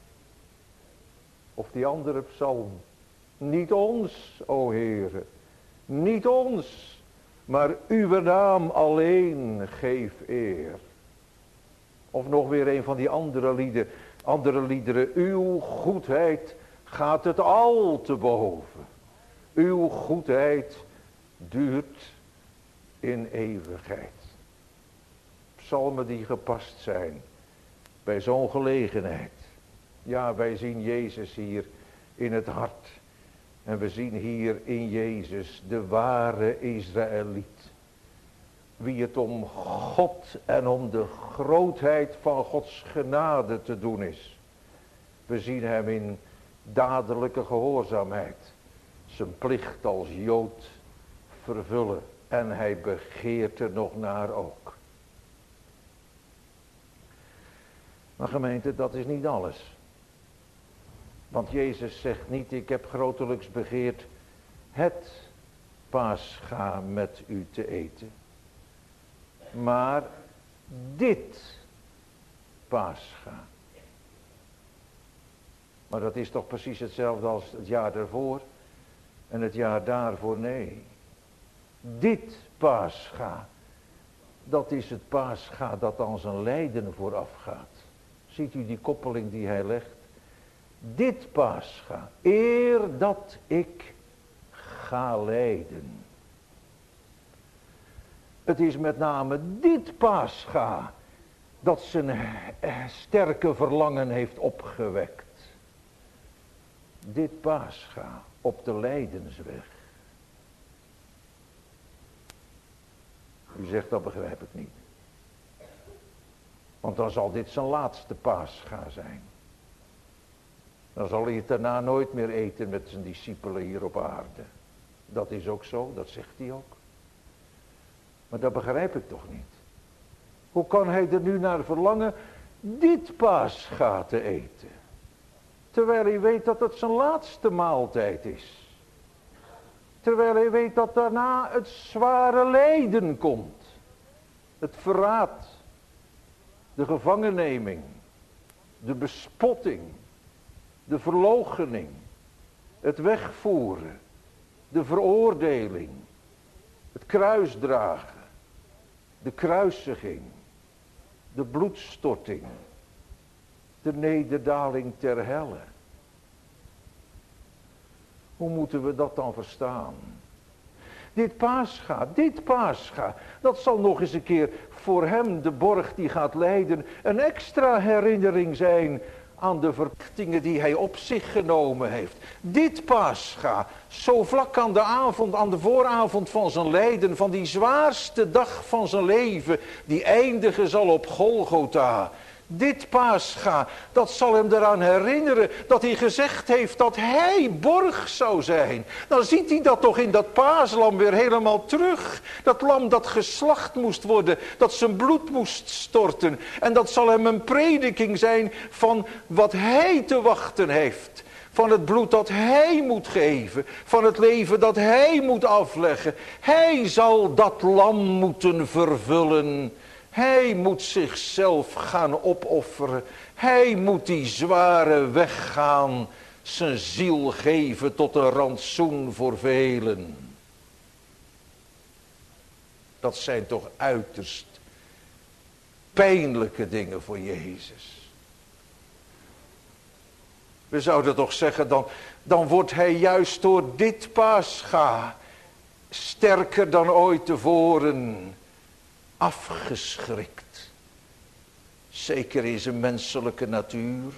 Of die andere psalm. Niet ons, o Heere. Niet ons. Maar uw naam alleen geef eer. Of nog weer een van die andere lieden. Andere liederen. Uw goedheid gaat het al te boven. Uw goedheid duurt in eeuwigheid. Psalmen die gepast zijn bij zo'n gelegenheid. Ja, wij zien Jezus hier in het hart. En we zien hier in Jezus de ware Israëliet. Wie het om God en om de grootheid van Gods genade te doen is. We zien hem in dadelijke gehoorzaamheid. Zijn plicht als Jood vervullen. En hij begeert er nog naar ook. Maar gemeente, dat is niet alles. Want Jezus zegt niet, ik heb grotelijks begeerd het Pascha met u te eten. Maar dit Pascha. Maar dat is toch precies hetzelfde als het jaar daarvoor en het jaar daarvoor? Nee. Dit Pascha, dat is het Pascha dat aan zijn lijden vooraf gaat. Ziet u die koppeling die hij legt? Dit Pascha, eer dat ik ga lijden. Het is met name dit Pascha dat zijn sterke verlangen heeft opgewekt. Dit Pascha op de lijdensweg. U zegt, dat begrijp ik niet. Want dan zal dit zijn laatste Pascha zijn. Dan zal hij het daarna nooit meer eten met zijn discipelen hier op aarde. Dat is ook zo, dat zegt hij ook. Maar dat begrijp ik toch niet. Hoe kan hij er nu naar verlangen dit Pascha te eten? Terwijl hij weet dat het zijn laatste maaltijd is. Terwijl hij weet dat daarna het zware lijden komt. Het verraad. De gevangenneming. De bespotting. De verloochening. Het wegvoeren. De veroordeling. Het kruisdragen. De kruisiging. De bloedstorting. De nederdaling ter helle. Hoe moeten we dat dan verstaan? Dit Pascha, dit Pascha, dat zal nog eens een keer voor hem, de borg die gaat leiden, een extra herinnering zijn aan de verplichtingen die hij op zich genomen heeft. Dit Pascha, zo vlak aan de avond, aan de vooravond van zijn lijden, van die zwaarste dag van zijn leven, die eindigen zal op Golgotha. Dit Pascha, dat zal hem eraan herinneren dat hij gezegd heeft dat hij borg zou zijn. Dan ziet hij dat toch in dat paaslam weer helemaal terug. Dat lam dat geslacht moest worden, dat zijn bloed moest storten. En dat zal hem een prediking zijn van wat hij te wachten heeft. Van het bloed dat hij moet geven. Van het leven dat hij moet afleggen. Hij zal dat lam moeten vervullen. Hij moet zichzelf gaan opofferen. Hij moet die zware weg gaan. Zijn ziel geven tot een rantsoen voor velen. Dat zijn toch uiterst pijnlijke dingen voor Jezus. We zouden toch zeggen, dan, dan wordt hij juist door dit Pascha sterker dan ooit tevoren afgeschrikt. Zeker in zijn menselijke natuur.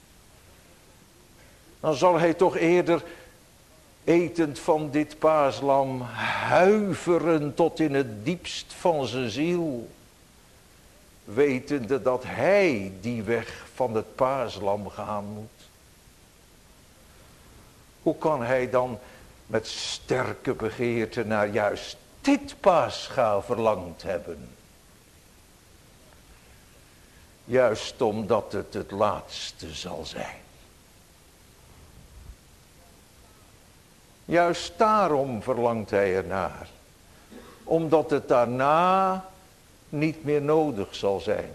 Dan zal hij toch eerder, etend van dit paaslam, huiveren tot in het diepst van zijn ziel. Wetende dat hij die weg van het paaslam gaan moet. Hoe kan hij dan met sterke begeerte naar juist dit Pascha verlangd hebben? Juist omdat het het laatste zal zijn. Juist daarom verlangt hij ernaar. Omdat het daarna niet meer nodig zal zijn.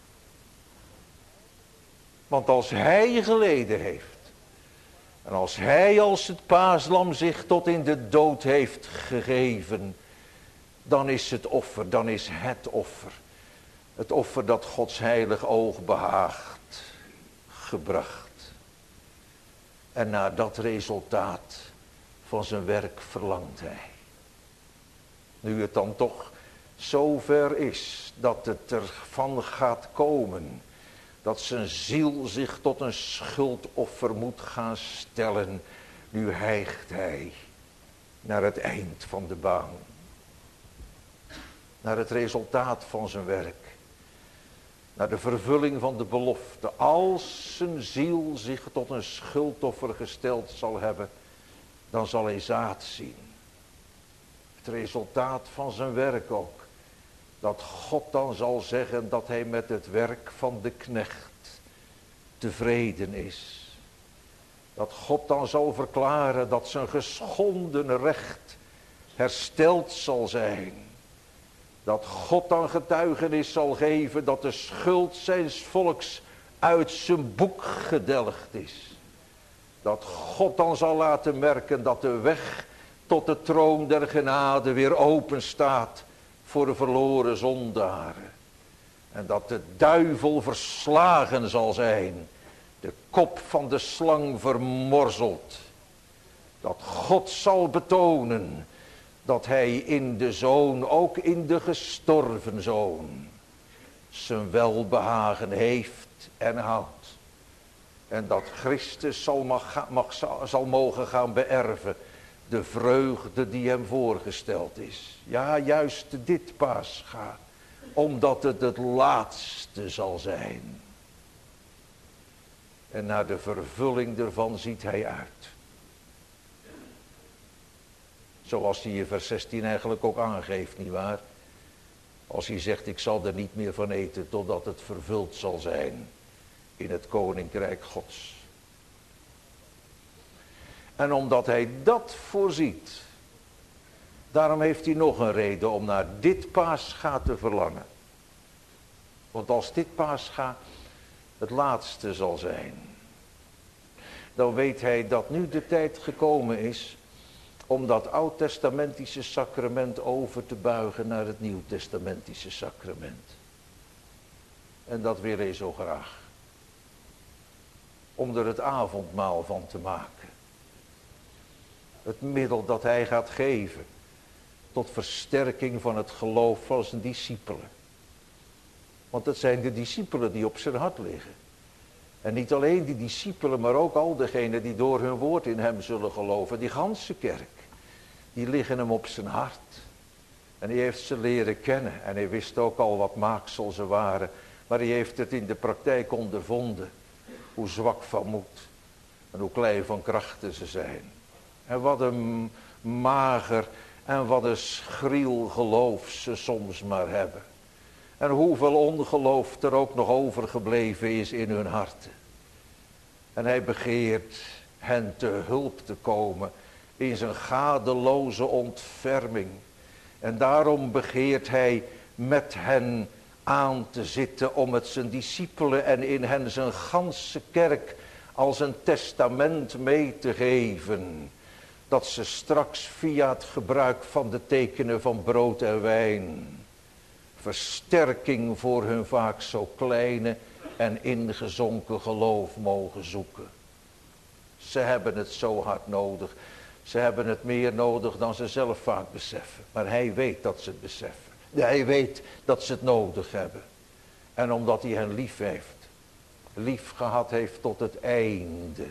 Want als hij geleden heeft. En als hij als het paaslam zich tot in de dood heeft gegeven. Dan is het offer, dan is het offer. Het offer dat Gods heilig oog behaagt. Gebracht. En naar dat resultaat van zijn werk verlangt hij. Nu het dan toch zover is dat het ervan gaat komen. Dat zijn ziel zich tot een schuldoffer moet gaan stellen. Nu hijgt hij naar het eind van de baan. Naar het resultaat van zijn werk. Naar de vervulling van de belofte. Als zijn ziel zich tot een schuldoffer gesteld zal hebben. Dan zal hij zaad zien. Het resultaat van zijn werk ook. Dat God dan zal zeggen dat hij met het werk van de knecht tevreden is. Dat God dan zal verklaren dat zijn geschonden recht hersteld zal zijn. Dat God dan getuigenis zal geven dat de schuld zijns volks uit zijn boek gedelgd is. Dat God dan zal laten merken dat de weg tot de troon der genade weer open staat voor de verloren zondaren. En dat de duivel verslagen zal zijn. De kop van de slang vermorzeld. Dat God zal betonen dat hij in de Zoon, ook in de gestorven Zoon, zijn welbehagen heeft en houdt. En dat Christus zal, mag, mag, zal mogen gaan beërven de vreugde die hem voorgesteld is. Ja, juist dit Pascha. Omdat het het laatste zal zijn. En naar de vervulling ervan ziet hij uit. Zoals hij in vers zestien eigenlijk ook aangeeft, nietwaar? Als hij zegt, ik zal er niet meer van eten totdat het vervuld zal zijn in het koninkrijk Gods. En omdat hij dat voorziet, daarom heeft hij nog een reden om naar dit Pascha te verlangen. Want als dit Pascha het laatste zal zijn, dan weet hij dat nu de tijd gekomen is om dat oud-testamentische sacrament over te buigen naar het nieuw-testamentische sacrament. En dat wil hij zo graag. Om er het avondmaal van te maken. Het middel dat hij gaat geven tot versterking van het geloof van zijn discipelen. Want het zijn de discipelen die op zijn hart liggen. En niet alleen die discipelen, maar ook al degenen die door hun woord in hem zullen geloven. Die ganse kerk, die liggen hem op zijn hart. En hij heeft ze leren kennen. En hij wist ook al wat maaksel ze waren. Maar hij heeft het in de praktijk ondervonden. Hoe zwak van moed. En hoe klein van krachten ze zijn. En wat een mager en wat een schriel geloof ze soms maar hebben. En hoeveel ongeloof er ook nog overgebleven is in hun harten. En hij begeert hen te hulp te komen in zijn gadeloze ontferming. En daarom begeert hij met hen aan te zitten om het zijn discipelen en in hen zijn ganse kerk als een testament mee te geven. Dat ze straks via het gebruik van de tekenen van brood en wijn versterking voor hun vaak zo kleine en ingezonken geloof mogen zoeken. Ze hebben het zo hard nodig. Ze hebben het meer nodig dan ze zelf vaak beseffen. Maar hij weet dat ze het beseffen. Hij weet dat ze het nodig hebben. En omdat hij hen lief heeft. Lief gehad heeft tot het einde.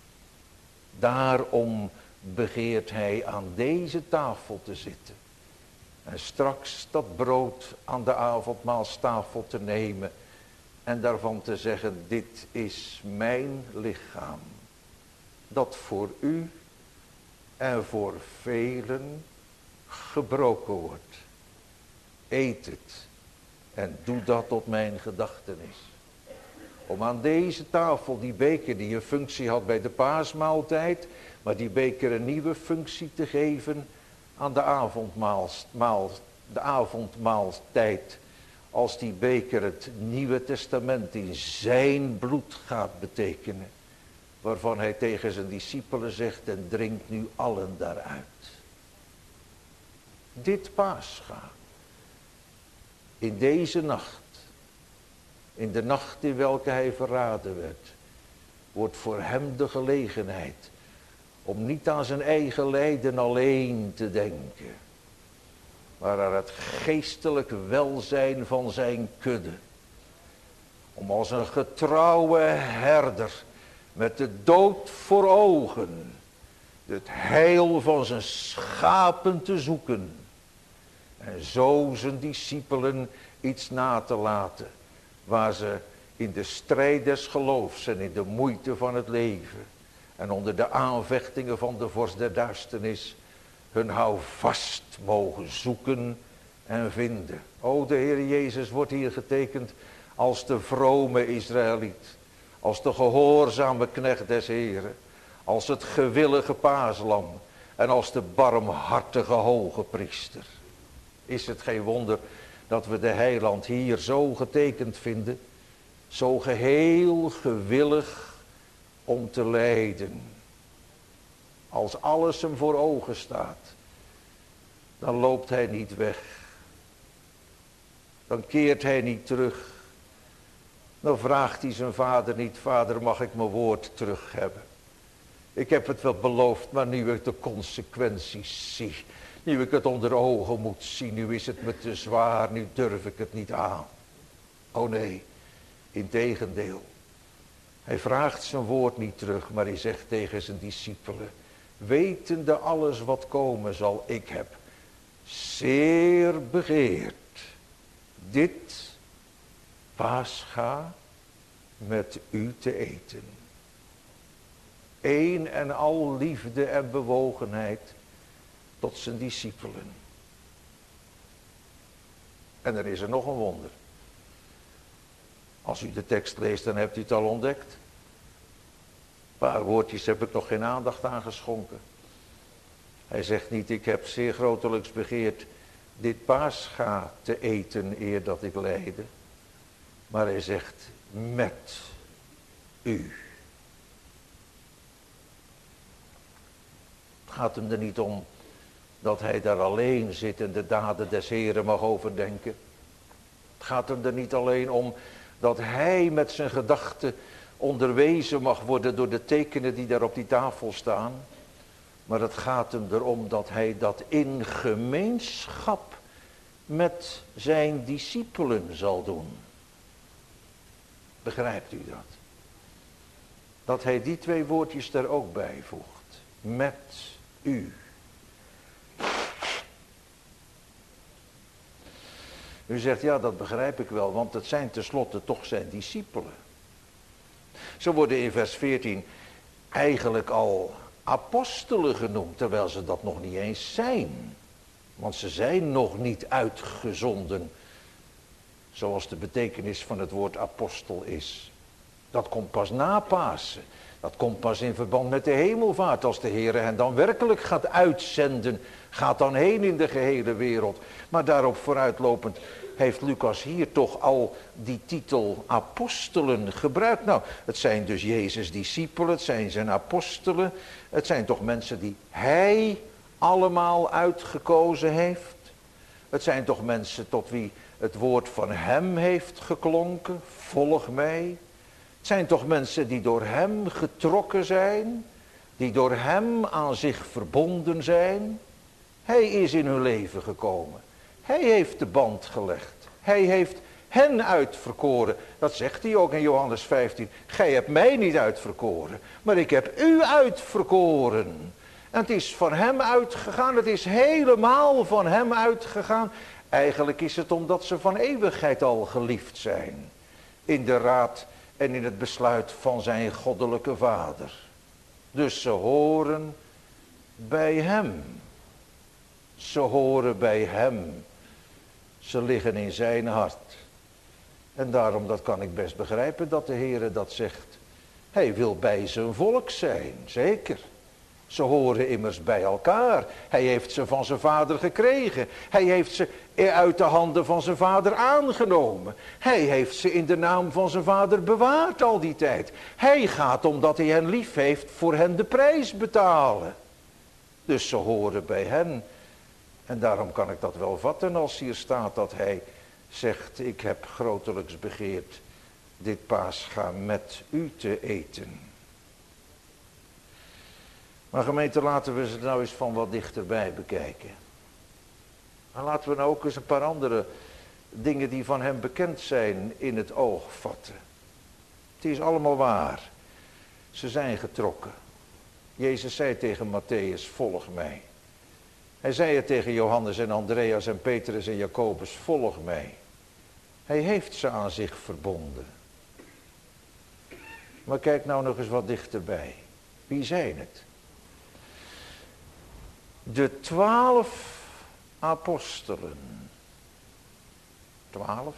Daarom begeert hij aan deze tafel te zitten. En straks dat brood aan de avondmaalstafel te nemen. En daarvan te zeggen, dit is mijn lichaam. Dat voor u en voor velen gebroken wordt. Eet het en doe dat tot mijn gedachtenis. Om aan deze tafel, die beker die een functie had bij de paasmaaltijd, maar die beker een nieuwe functie te geven aan de avondmaal, maal, de avondmaaltijd. Als die beker het Nieuwe Testament in zijn bloed gaat betekenen. Waarvan hij tegen zijn discipelen zegt, en drink nu allen daaruit. Dit Pascha, in deze nacht, in de nacht in welke hij verraden werd, wordt voor hem de gelegenheid om niet aan zijn eigen lijden alleen te denken, maar aan het geestelijk welzijn van zijn kudde. Om als een getrouwe herder met de dood voor ogen het heil van zijn schapen te zoeken. En zo zijn discipelen iets na te laten waar ze in de strijd des geloofs en in de moeite van het leven en onder de aanvechtingen van de vorst der duisternis hun houvast mogen zoeken en vinden. O, de Heer Jezus wordt hier getekend als de vrome Israëliet, als de gehoorzame knecht des Heren, als het gewillige paaslam en als de barmhartige hoge priester. Is het geen wonder dat we de heiland hier zo getekend vinden, zo geheel gewillig om te lijden. Als alles hem voor ogen staat, dan loopt hij niet weg. Dan keert hij niet terug. Dan vraagt hij zijn vader niet, vader, mag ik mijn woord terug hebben? Ik heb het wel beloofd, maar nu ik de consequenties zie, nu ik het onder ogen moet zien, nu is het me te zwaar, nu durf ik het niet aan. Oh nee, integendeel. Hij vraagt zijn woord niet terug, maar hij zegt tegen zijn discipelen, wetende alles wat komen zal, ik heb zeer begeerd dit Pascha met u te eten. Een en al liefde en bewogenheid tot zijn discipelen. En er is er nog een wonder. Als u de tekst leest, dan hebt u het al ontdekt. Een paar woordjes heb ik nog geen aandacht aan geschonken. Hij zegt niet, ik heb zeer grotelijks begeerd dit Pascha te eten eer dat ik lijde. Maar hij zegt, met u. Het gaat hem er niet om dat hij daar alleen zit en de daden des Heren mag overdenken. Het gaat hem er niet alleen om dat hij met zijn gedachten onderwezen mag worden door de tekenen die daar op die tafel staan. Maar het gaat hem erom dat hij dat in gemeenschap met zijn discipelen zal doen. Begrijpt u dat? Dat hij die twee woordjes er ook bij voegt. Met u. U zegt, ja, dat begrijp ik wel, want het zijn tenslotte toch zijn discipelen. Ze worden in vers veertien eigenlijk al apostelen genoemd, terwijl ze dat nog niet eens zijn. Want ze zijn nog niet uitgezonden, zoals de betekenis van het woord apostel is. Dat komt pas na Pasen. Dat komt pas in verband met de hemelvaart. Als de Heer hen dan werkelijk gaat uitzenden, gaat dan heen in de gehele wereld. Maar daarop vooruitlopend heeft Lucas hier toch al die titel apostelen gebruikt. Nou, het zijn dus Jezus' discipelen, het zijn zijn apostelen. Het zijn toch mensen die hij allemaal uitgekozen heeft. Het zijn toch mensen tot wie het woord van hem heeft geklonken. Volg mij. Het zijn toch mensen die door hem getrokken zijn. Die door hem aan zich verbonden zijn. Hij is in hun leven gekomen. Hij heeft de band gelegd. Hij heeft hen uitverkoren. Dat zegt hij ook in Johannes vijftien. Gij hebt mij niet uitverkoren, maar ik heb u uitverkoren. En het is van hem uitgegaan. Het is helemaal van hem uitgegaan. Eigenlijk is het omdat ze van eeuwigheid al geliefd zijn. In de raad en in het besluit van zijn goddelijke vader. Dus ze horen bij hem. Ze horen bij hem. Ze liggen in zijn hart. En daarom, dat kan ik best begrijpen, dat de Heere dat zegt. Hij wil bij zijn volk zijn, zeker. Ze horen immers bij elkaar. Hij heeft ze van zijn vader gekregen. Hij heeft ze uit de handen van zijn vader aangenomen. Hij heeft ze in de naam van zijn vader bewaard al die tijd. Hij gaat, omdat hij hen lief heeft, voor hen de prijs betalen. Dus ze horen bij hen. En daarom kan ik dat wel vatten als hier staat dat hij zegt, ik heb grotelijks begeerd dit paascha met u te eten. Maar gemeente, laten we ze nou eens van wat dichterbij bekijken. Maar laten we nou ook eens een paar andere dingen die van hem bekend zijn in het oog vatten. Het is allemaal waar. Ze zijn getrokken. Jezus zei tegen Matthäus, volg mij. Hij zei het tegen Johannes en Andreas en Petrus en Jacobus, volg mij. Hij heeft ze aan zich verbonden. Maar kijk nou nog eens wat dichterbij. Wie zijn het? De twaalf apostelen. Twaalf?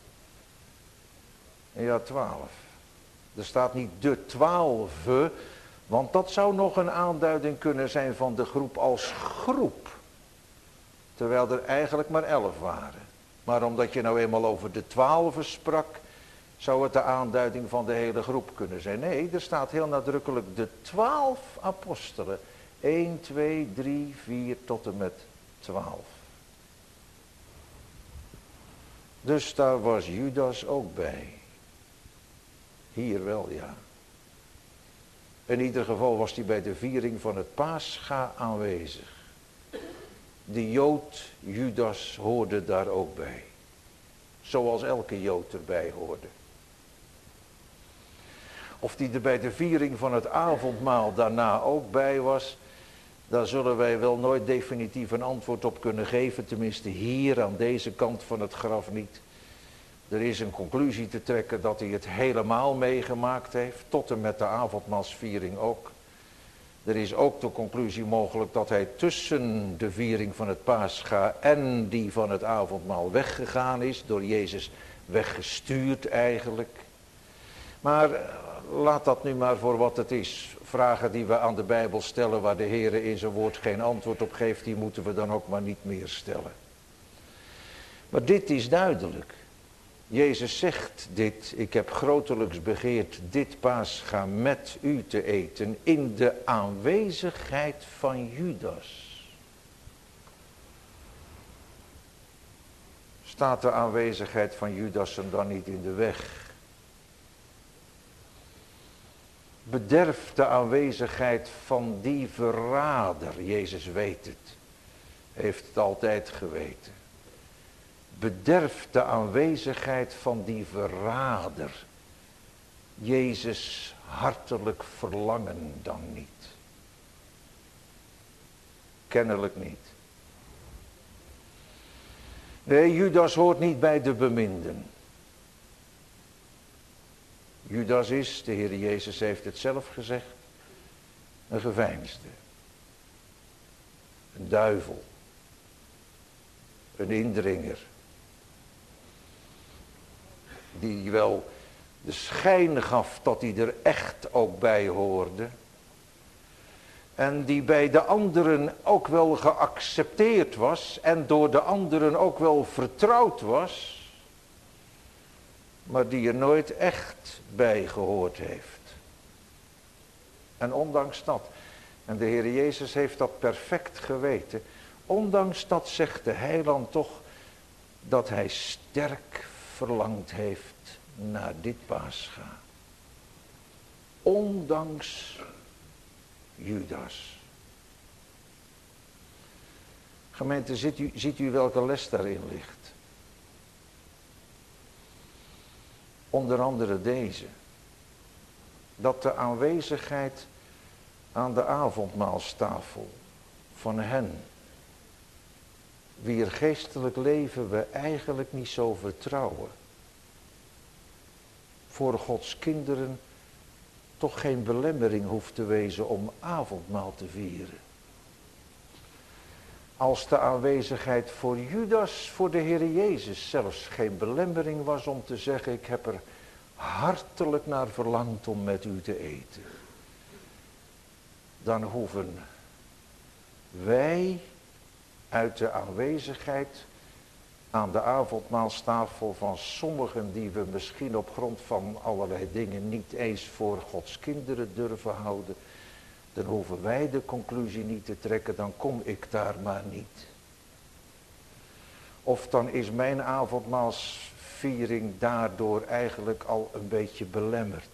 Ja, twaalf. Er staat niet de twaalfe, want dat zou nog een aanduiding kunnen zijn van de groep als groep. Terwijl er eigenlijk maar elf waren. Maar omdat je nou eenmaal over de twaalfe sprak, zou het de aanduiding van de hele groep kunnen zijn. Nee, er staat heel nadrukkelijk de twaalf apostelen. één, twee, drie, vier tot en met twaalf. Dus daar was Judas ook bij. Hier wel, ja. In ieder geval was hij bij de viering van het Paascha aanwezig. De Jood Judas hoorde daar ook bij. Zoals elke Jood erbij hoorde. Of die er bij de viering van het avondmaal daarna ook bij was, daar zullen wij wel nooit definitief een antwoord op kunnen geven. Tenminste hier aan deze kant van het graf niet. Er is een conclusie te trekken dat hij het helemaal meegemaakt heeft. Tot en met de avondmaalsviering ook. Er is ook de conclusie mogelijk dat hij tussen de viering van het Paascha en die van het avondmaal weggegaan is. Door Jezus weggestuurd eigenlijk. Maar laat dat nu maar voor wat het is. Vragen die we aan de Bijbel stellen waar de Heer in zijn woord geen antwoord op geeft, die moeten we dan ook maar niet meer stellen. Maar dit is duidelijk. Jezus zegt dit, ik heb grotelijks begeerd dit Paascha met u te eten in de aanwezigheid van Judas. Staat de aanwezigheid van Judas hem dan niet in de weg? bederft de aanwezigheid van die verrader. Jezus weet het. Heeft het altijd geweten. Bederft de aanwezigheid van die verrader. Jezus hartelijk verlangen dan niet. Kennelijk niet. Nee, Judas hoort niet bij de beminden. Judas is, de Heer Jezus heeft het zelf gezegd, een geveinsde. Een duivel. Een indringer. Die wel de schijn gaf dat hij er echt ook bij hoorde. En die bij de anderen ook wel geaccepteerd was. En door de anderen ook wel vertrouwd was. Maar die er nooit echt bij gehoord heeft. En ondanks dat. En de Heer Jezus heeft dat perfect geweten. Ondanks dat zegt de heiland toch dat hij sterk verlangd heeft naar dit Pascha. Ondanks Judas. Gemeente, ziet u, ziet u welke les daarin ligt? Onder andere deze. Dat de aanwezigheid aan de avondmaalstafel van hen, wier geestelijk leven we eigenlijk niet zo vertrouwen, voor Gods kinderen toch geen belemmering hoeft te wezen om avondmaal te vieren. Als de aanwezigheid voor Judas, voor de Heer Jezus zelfs geen belemmering was om te zeggen, ik heb er hartelijk naar verlangd om met u te eten. Dan hoeven wij uit de aanwezigheid aan de avondmaalstafel van sommigen die we misschien op grond van allerlei dingen niet eens voor Gods kinderen durven houden, dan hoeven wij de conclusie niet te trekken, dan kom ik daar maar niet. Of dan is mijn avondmaalsviering daardoor eigenlijk al een beetje belemmerd.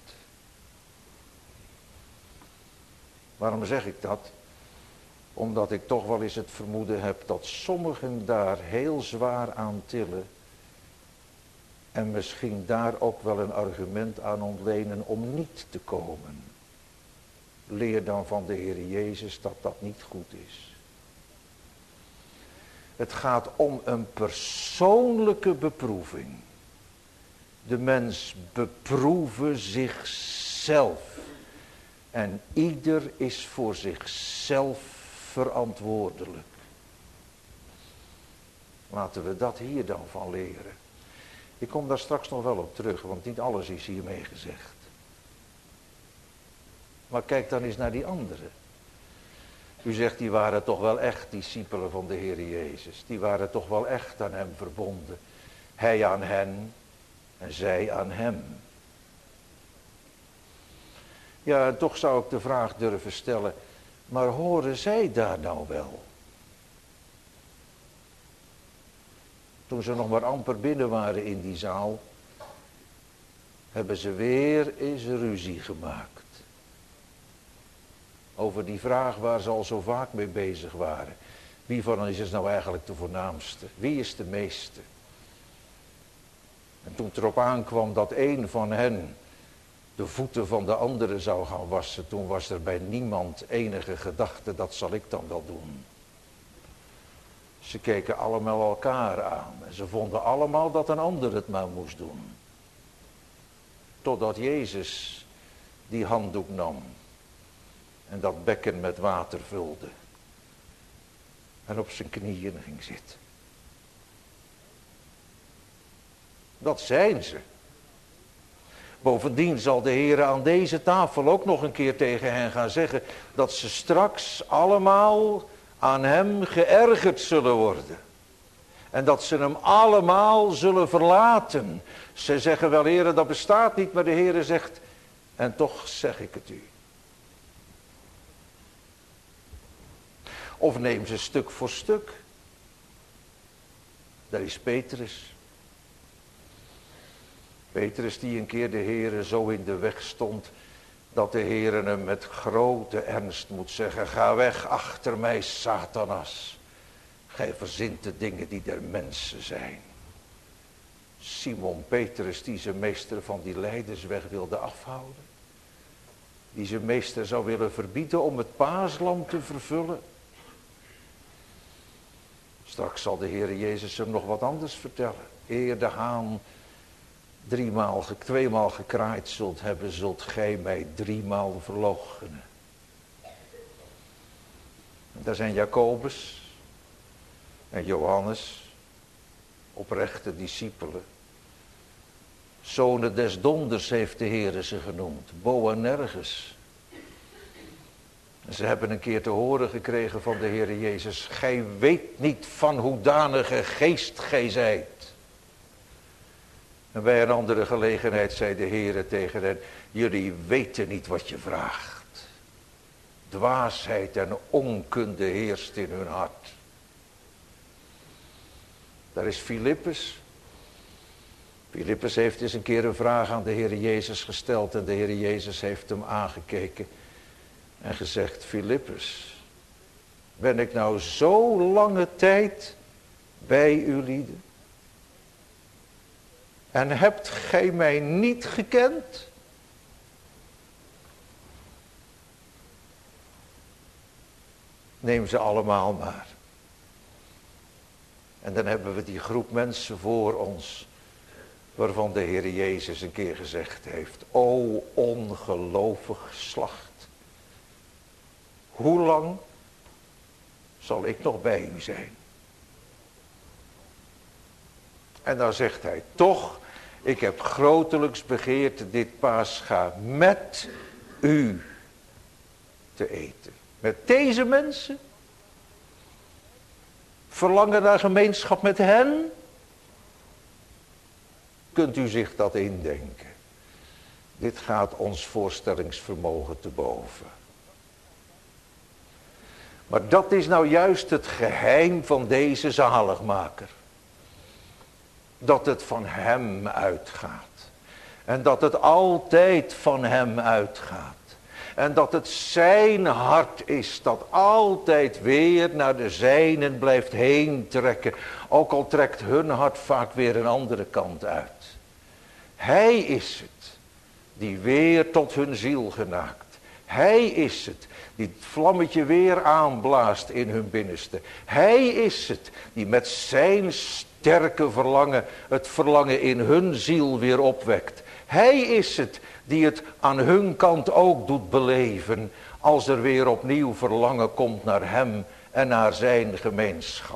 Waarom zeg ik dat? Omdat ik toch wel eens het vermoeden heb dat sommigen daar heel zwaar aan tillen. En misschien daar ook wel een argument aan ontlenen om niet te komen. Leer dan van de Heer Jezus dat dat niet goed is. Het gaat om een persoonlijke beproeving. De mens beproeven zichzelf. En ieder is voor zichzelf verantwoordelijk. Laten we dat hier dan van leren. Ik kom daar straks nog wel op terug, want niet alles is hiermee gezegd. Maar kijk dan eens naar die anderen. U zegt, die waren toch wel echt discipelen van de Heer Jezus. Die waren toch wel echt aan hem verbonden. Hij aan hen en zij aan hem. Ja, en toch zou ik de vraag durven stellen, maar horen zij daar nou wel? Toen ze nog maar amper binnen waren in die zaal, hebben ze weer eens ruzie gemaakt. Over die vraag waar ze al zo vaak mee bezig waren. Wie van hen is nou eigenlijk de voornaamste? Wie is de meeste? En toen het erop aankwam dat een van hen de voeten van de andere zou gaan wassen, toen was er bij niemand enige gedachte, dat zal ik dan wel doen. Ze keken allemaal elkaar aan en ze vonden allemaal dat een ander het maar moest doen. Totdat Jezus die handdoek nam en dat bekken met water vulde en op zijn knieën ging zitten. Dat zijn ze. Bovendien zal de Heer aan deze tafel ook nog een keer tegen hen gaan zeggen dat ze straks allemaal aan hem geërgerd zullen worden. En dat ze hem allemaal zullen verlaten. Ze zeggen wel, Heer, dat bestaat niet, maar de Heer zegt, en toch zeg ik het u. Of neem ze stuk voor stuk. Daar is Petrus. Petrus die een keer de Heere zo in de weg stond dat de Heere hem met grote ernst moet zeggen: ga weg achter mij, Satanas. Gij verzint de dingen die der mensen zijn. Simon Petrus, die zijn meester van die leidersweg wilde afhouden. Die zijn meester zou willen verbieden om het paaslam te vervullen. Straks zal de Heere Jezus hem nog wat anders vertellen. Eer de haan driemaal, tweemaal gekraaid zult hebben, zult gij mij driemaal verloochenen. Daar zijn Jacobus en Johannes, oprechte discipelen. Zonen des donders heeft de Heere ze genoemd, Boanerges. En ze hebben een keer te horen gekregen van de Heere Jezus: gij weet niet van hoedanige geest gij zijt. En bij een andere gelegenheid zei de Heere tegen hen: jullie weten niet wat je vraagt. Dwaasheid en onkunde heerst in hun hart. Daar is Filippus. Filippus heeft eens een keer een vraag aan de Heere Jezus gesteld. En de Heere Jezus heeft hem aangekeken en gezegd: Filippus, ben ik nou zo lange tijd bij u lieden? En hebt gij mij niet gekend? Neem ze allemaal maar. En dan hebben we die groep mensen voor ons, waarvan de Heer Jezus een keer gezegd heeft: o ongelovig geslacht, hoe lang zal ik nog bij u zijn? En dan zegt hij: toch, ik heb grotelijks begeerd dit Pascha met u te eten. Met deze mensen. Verlangen naar gemeenschap met hen. Kunt u zich dat indenken? Dit gaat ons voorstellingsvermogen te boven. Maar dat is nou juist het geheim van deze zaligmaker. Dat het van hem uitgaat. En dat het altijd van hem uitgaat. En dat het zijn hart is dat altijd weer naar de zijnen blijft heen trekken. Ook al trekt hun hart vaak weer een andere kant uit. Hij is het die weer tot hun ziel genaakt. Hij is het die het vlammetje weer aanblaast in hun binnenste. Hij is het die met zijn sterke verlangen het verlangen in hun ziel weer opwekt. Hij is het die het aan hun kant ook doet beleven als er weer opnieuw verlangen komt naar hem en naar zijn gemeenschap.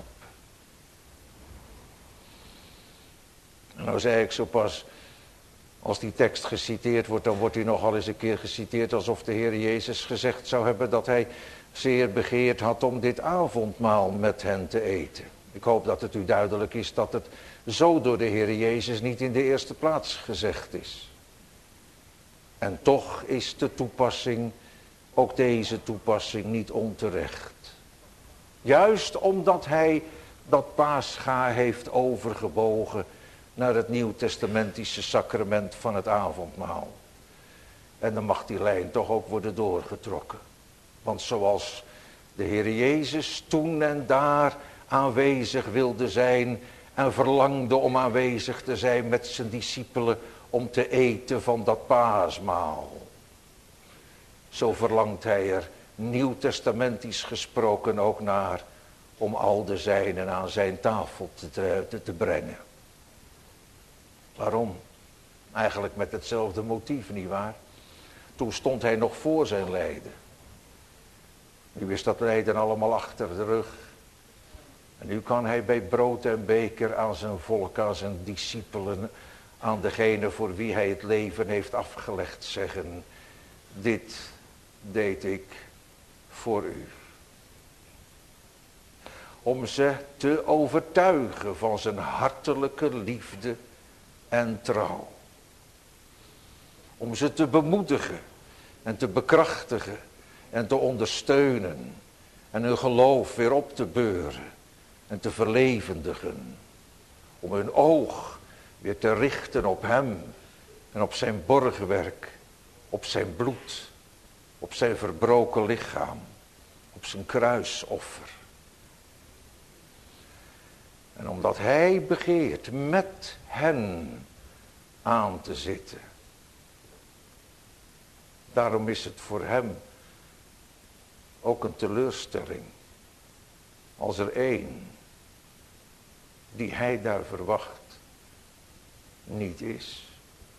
En nou zei ik zo pas, als die tekst geciteerd wordt, dan wordt hij nogal eens een keer geciteerd alsof de Heer Jezus gezegd zou hebben dat hij zeer begeerd had om dit avondmaal met hen te eten. Ik hoop dat het u duidelijk is dat het zo door de Heer Jezus niet in de eerste plaats gezegd is. En toch is de toepassing, ook deze toepassing, niet onterecht. Juist omdat hij dat Pascha heeft overgebogen naar het nieuwtestamentische sacrament van het avondmaal. En dan mag die lijn toch ook worden doorgetrokken. Want zoals de Heer Jezus toen en daar aanwezig wilde zijn en verlangde om aanwezig te zijn met zijn discipelen om te eten van dat paasmaal. Zo verlangt hij er nieuwtestamentisch gesproken ook naar om al de zijnen aan zijn tafel te, te, te brengen. Waarom? Eigenlijk met hetzelfde motief, nietwaar? Toen stond hij nog voor zijn lijden. Nu is dat lijden allemaal achter de rug. En nu kan hij bij brood en beker aan zijn volk, aan zijn discipelen, aan degene voor wie hij het leven heeft afgelegd zeggen: dit deed ik voor u. Om ze te overtuigen van zijn hartelijke liefde en trouw. Om ze te bemoedigen en te bekrachtigen en te ondersteunen. En hun geloof weer op te beuren en te verlevendigen. Om hun oog weer te richten op hem en op zijn borgwerk, op zijn bloed op zijn verbroken lichaam, op zijn kruisoffer. En omdat hij begeert met hen aan te zitten. Daarom is het voor hem ook een teleurstelling als er één die hij daar verwacht niet is.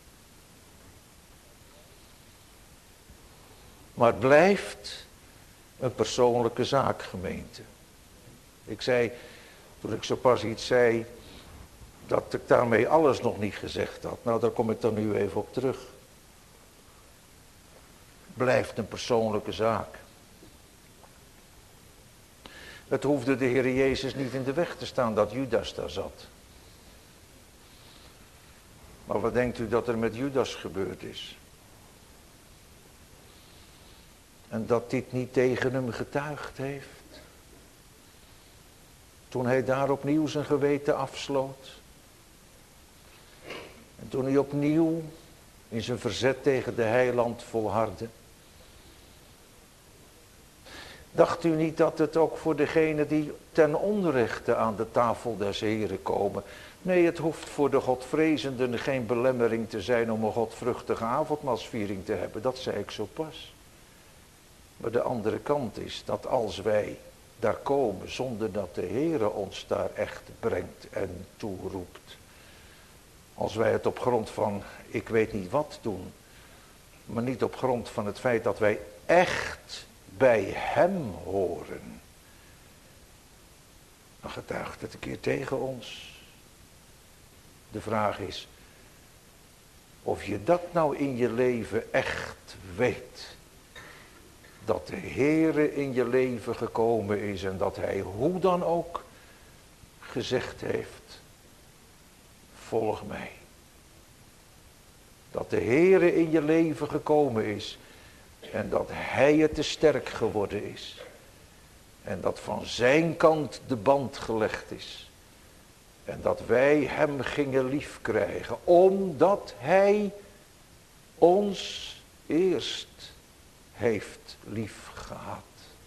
Maar het blijft een persoonlijke zaak, gemeente. Ik zei, toen ik zo pas iets zei, dat ik daarmee alles nog niet gezegd had. Nou, daar kom ik dan nu even op terug. Blijft een persoonlijke zaak. Het hoefde de Heer Jezus niet in de weg te staan dat Judas daar zat. Maar wat denkt u dat er met Judas gebeurd is? En dat dit niet tegen hem getuigd heeft. Toen hij daar opnieuw zijn geweten afsloot. En toen hij opnieuw in zijn verzet tegen de heiland volhardde. Dacht u niet dat het ook voor degenen die ten onrechte aan de tafel des Heren komen. Nee, het hoeft voor de Godvrezenden geen belemmering te zijn om een godvruchtige avondmaalsviering te hebben. Dat zei ik zo pas. Maar de andere kant is dat als wij daar komen zonder dat de Heere ons daar echt brengt en toeroept. Als wij het op grond van ik weet niet wat doen. Maar niet op grond van het feit dat wij echt bij hem horen. Dan getuigt het een keer tegen ons. De vraag is of je dat nou in je leven echt weet. Dat de Heere in je leven gekomen is en dat hij hoe dan ook gezegd heeft. Volg mij. Dat de Heere in je leven gekomen is. En dat hij het te sterk geworden is. En dat van zijn kant de band gelegd is. En dat wij hem gingen lief krijgen. Omdat hij ons eerst heeft lief gehad.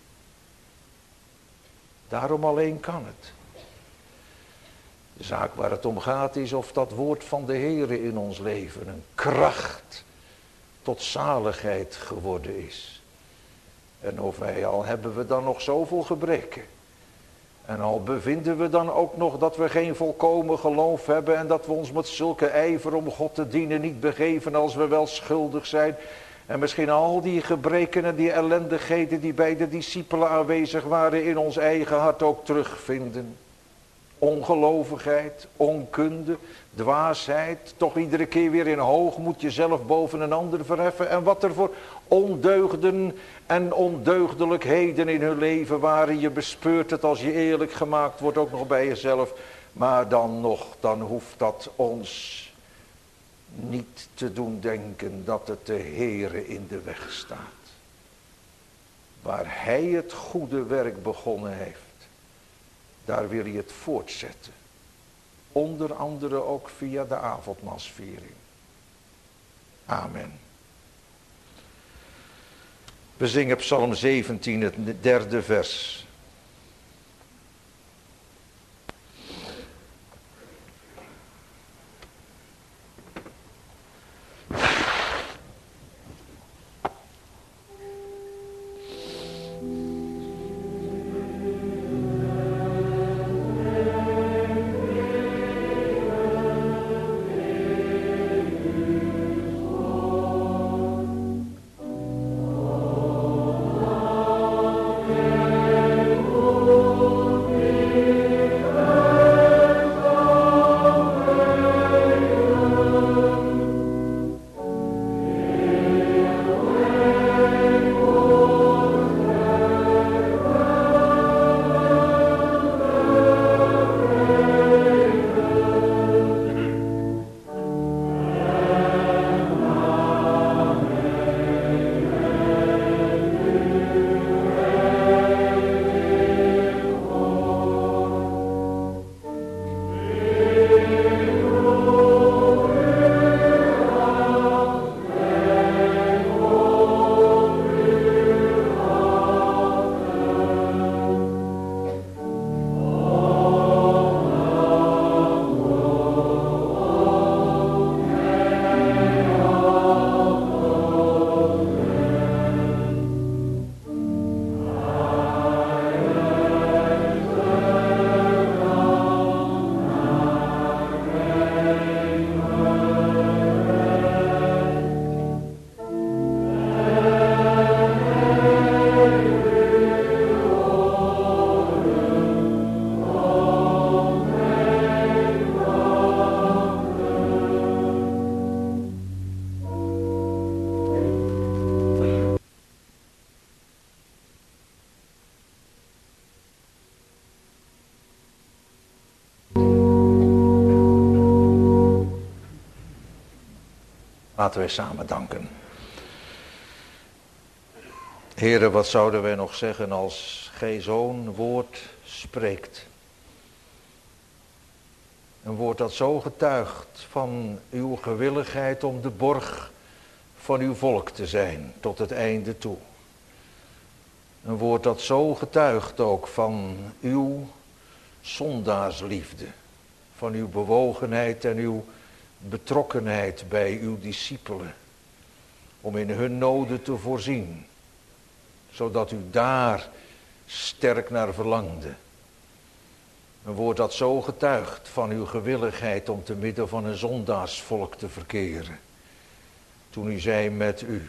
Daarom alleen kan het. De zaak waar het om gaat is of dat woord van de Heere in ons leven een kracht tot zaligheid geworden is. En of wij al hebben we dan nog zoveel gebreken. En al bevinden we dan ook nog dat we geen volkomen geloof hebben. En dat we ons met zulke ijver om God te dienen niet begeven als we wel schuldig zijn. En misschien al die gebreken en die ellendigheden die bij de discipelen aanwezig waren in ons eigen hart ook terugvinden. Ongelovigheid, onkunde, dwaasheid, toch iedere keer weer in hoogmoed jezelf boven een ander verheffen. En wat er voor ondeugden en ondeugdelijkheden in hun leven waren. Je bespeurt het als je eerlijk gemaakt wordt ook nog bij jezelf. Maar dan nog, dan hoeft dat ons niet te doen denken dat het de Heere in de weg staat. Waar hij het goede werk begonnen heeft. Daar wil hij het voortzetten. Onder andere ook via de avondmaalsviering. Amen. We zingen Psalm zeventien, het derde vers. Laten wij samen danken. Heere, wat zouden wij nog zeggen als gij zo'n woord spreekt? Een woord dat zo getuigt van uw gewilligheid om de borg van uw volk te zijn tot het einde toe. Een woord dat zo getuigt ook van uw zondaarsliefde, van uw bewogenheid en uw betrokkenheid bij uw discipelen, om in hun noden te voorzien, zodat u daar sterk naar verlangde. Een woord dat zo getuigt van uw gewilligheid om te midden van een zondaarsvolk te verkeren, toen u zei met u.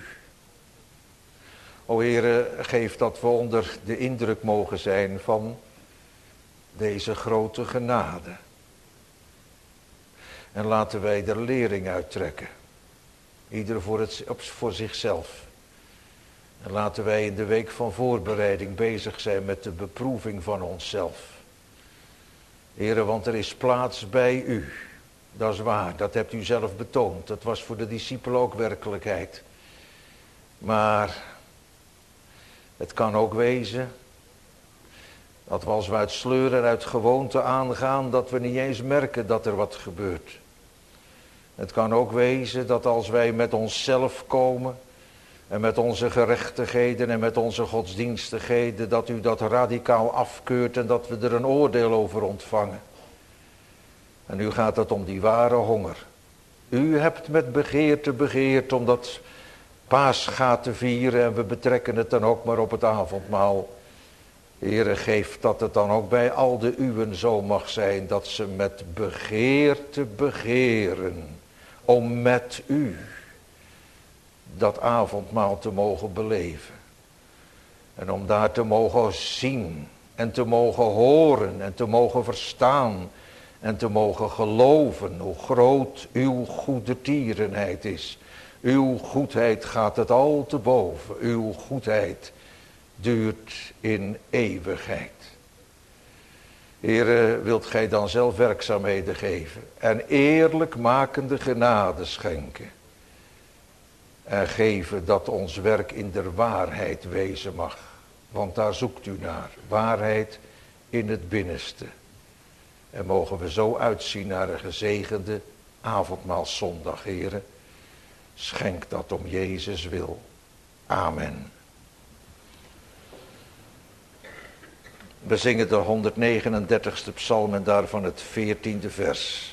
O Heere, geef dat we onder de indruk mogen zijn van deze grote genade. En laten wij er lering uittrekken. Ieder voor, het, voor zichzelf. En laten wij in de week van voorbereiding bezig zijn met de beproeving van onszelf. Heere, want er is plaats bij u. Dat is waar, dat hebt u zelf betoond. Dat was voor de discipelen ook werkelijkheid. Maar het kan ook wezen dat we als we uit sleur en uit gewoonte aangaan, dat we niet eens merken dat er wat gebeurt. Het kan ook wezen dat als wij met onszelf komen en met onze gerechtigheden en met onze godsdienstigheden, dat u dat radicaal afkeurt en dat we er een oordeel over ontvangen. En nu gaat het om die ware honger. U hebt met begeerte begeerd om dat Paascha te vieren en we betrekken het dan ook maar op het avondmaal. Heere, geef dat het dan ook bij al de uwen zo mag zijn dat ze met begeerte begeren om met u dat avondmaal te mogen beleven. En om daar te mogen zien en te mogen horen en te mogen verstaan en te mogen geloven hoe groot uw goedertierenheid is. Uw goedheid gaat het al te boven. Uw goedheid duurt in eeuwigheid. Heere, wilt gij dan zelf werkzaamheden geven en eerlijk makende genade schenken. En geven dat ons werk in de waarheid wezen mag. Want daar zoekt u naar. Waarheid in het binnenste. En mogen we zo uitzien naar een gezegende avondmaalszondag, Heere. Schenk dat om Jezus wil. Amen. We zingen de honderdnegenendertigste psalm en daarvan het veertiende vers.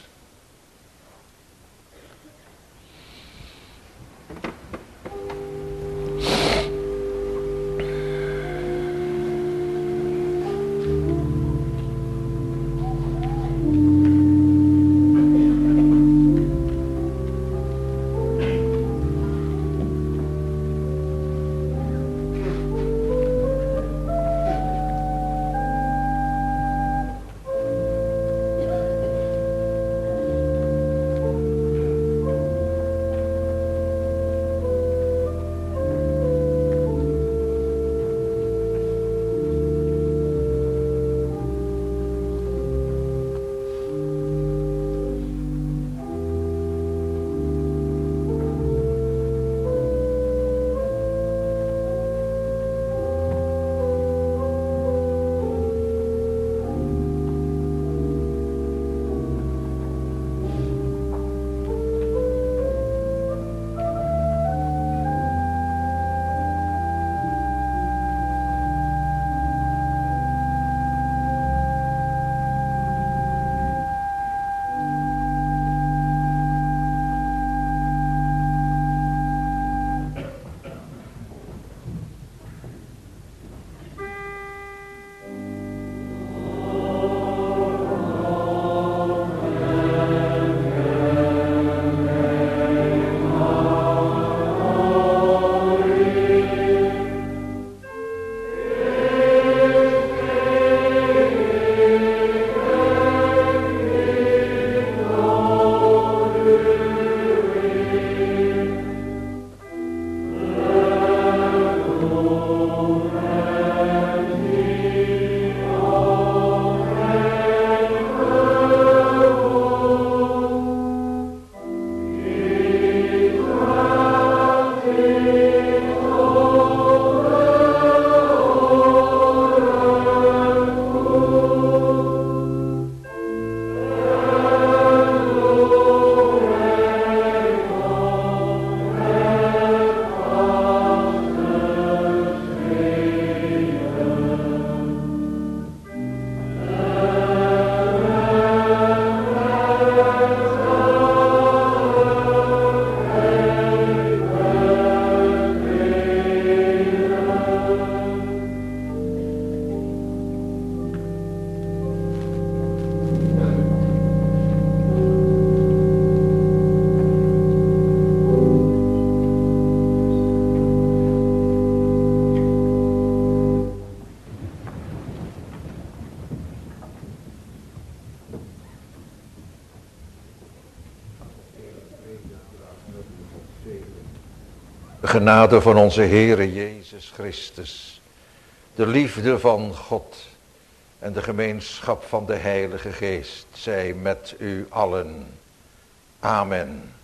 De genade van onze Heere Jezus Christus, de liefde van God en de gemeenschap van de Heilige Geest zij met u allen. Amen.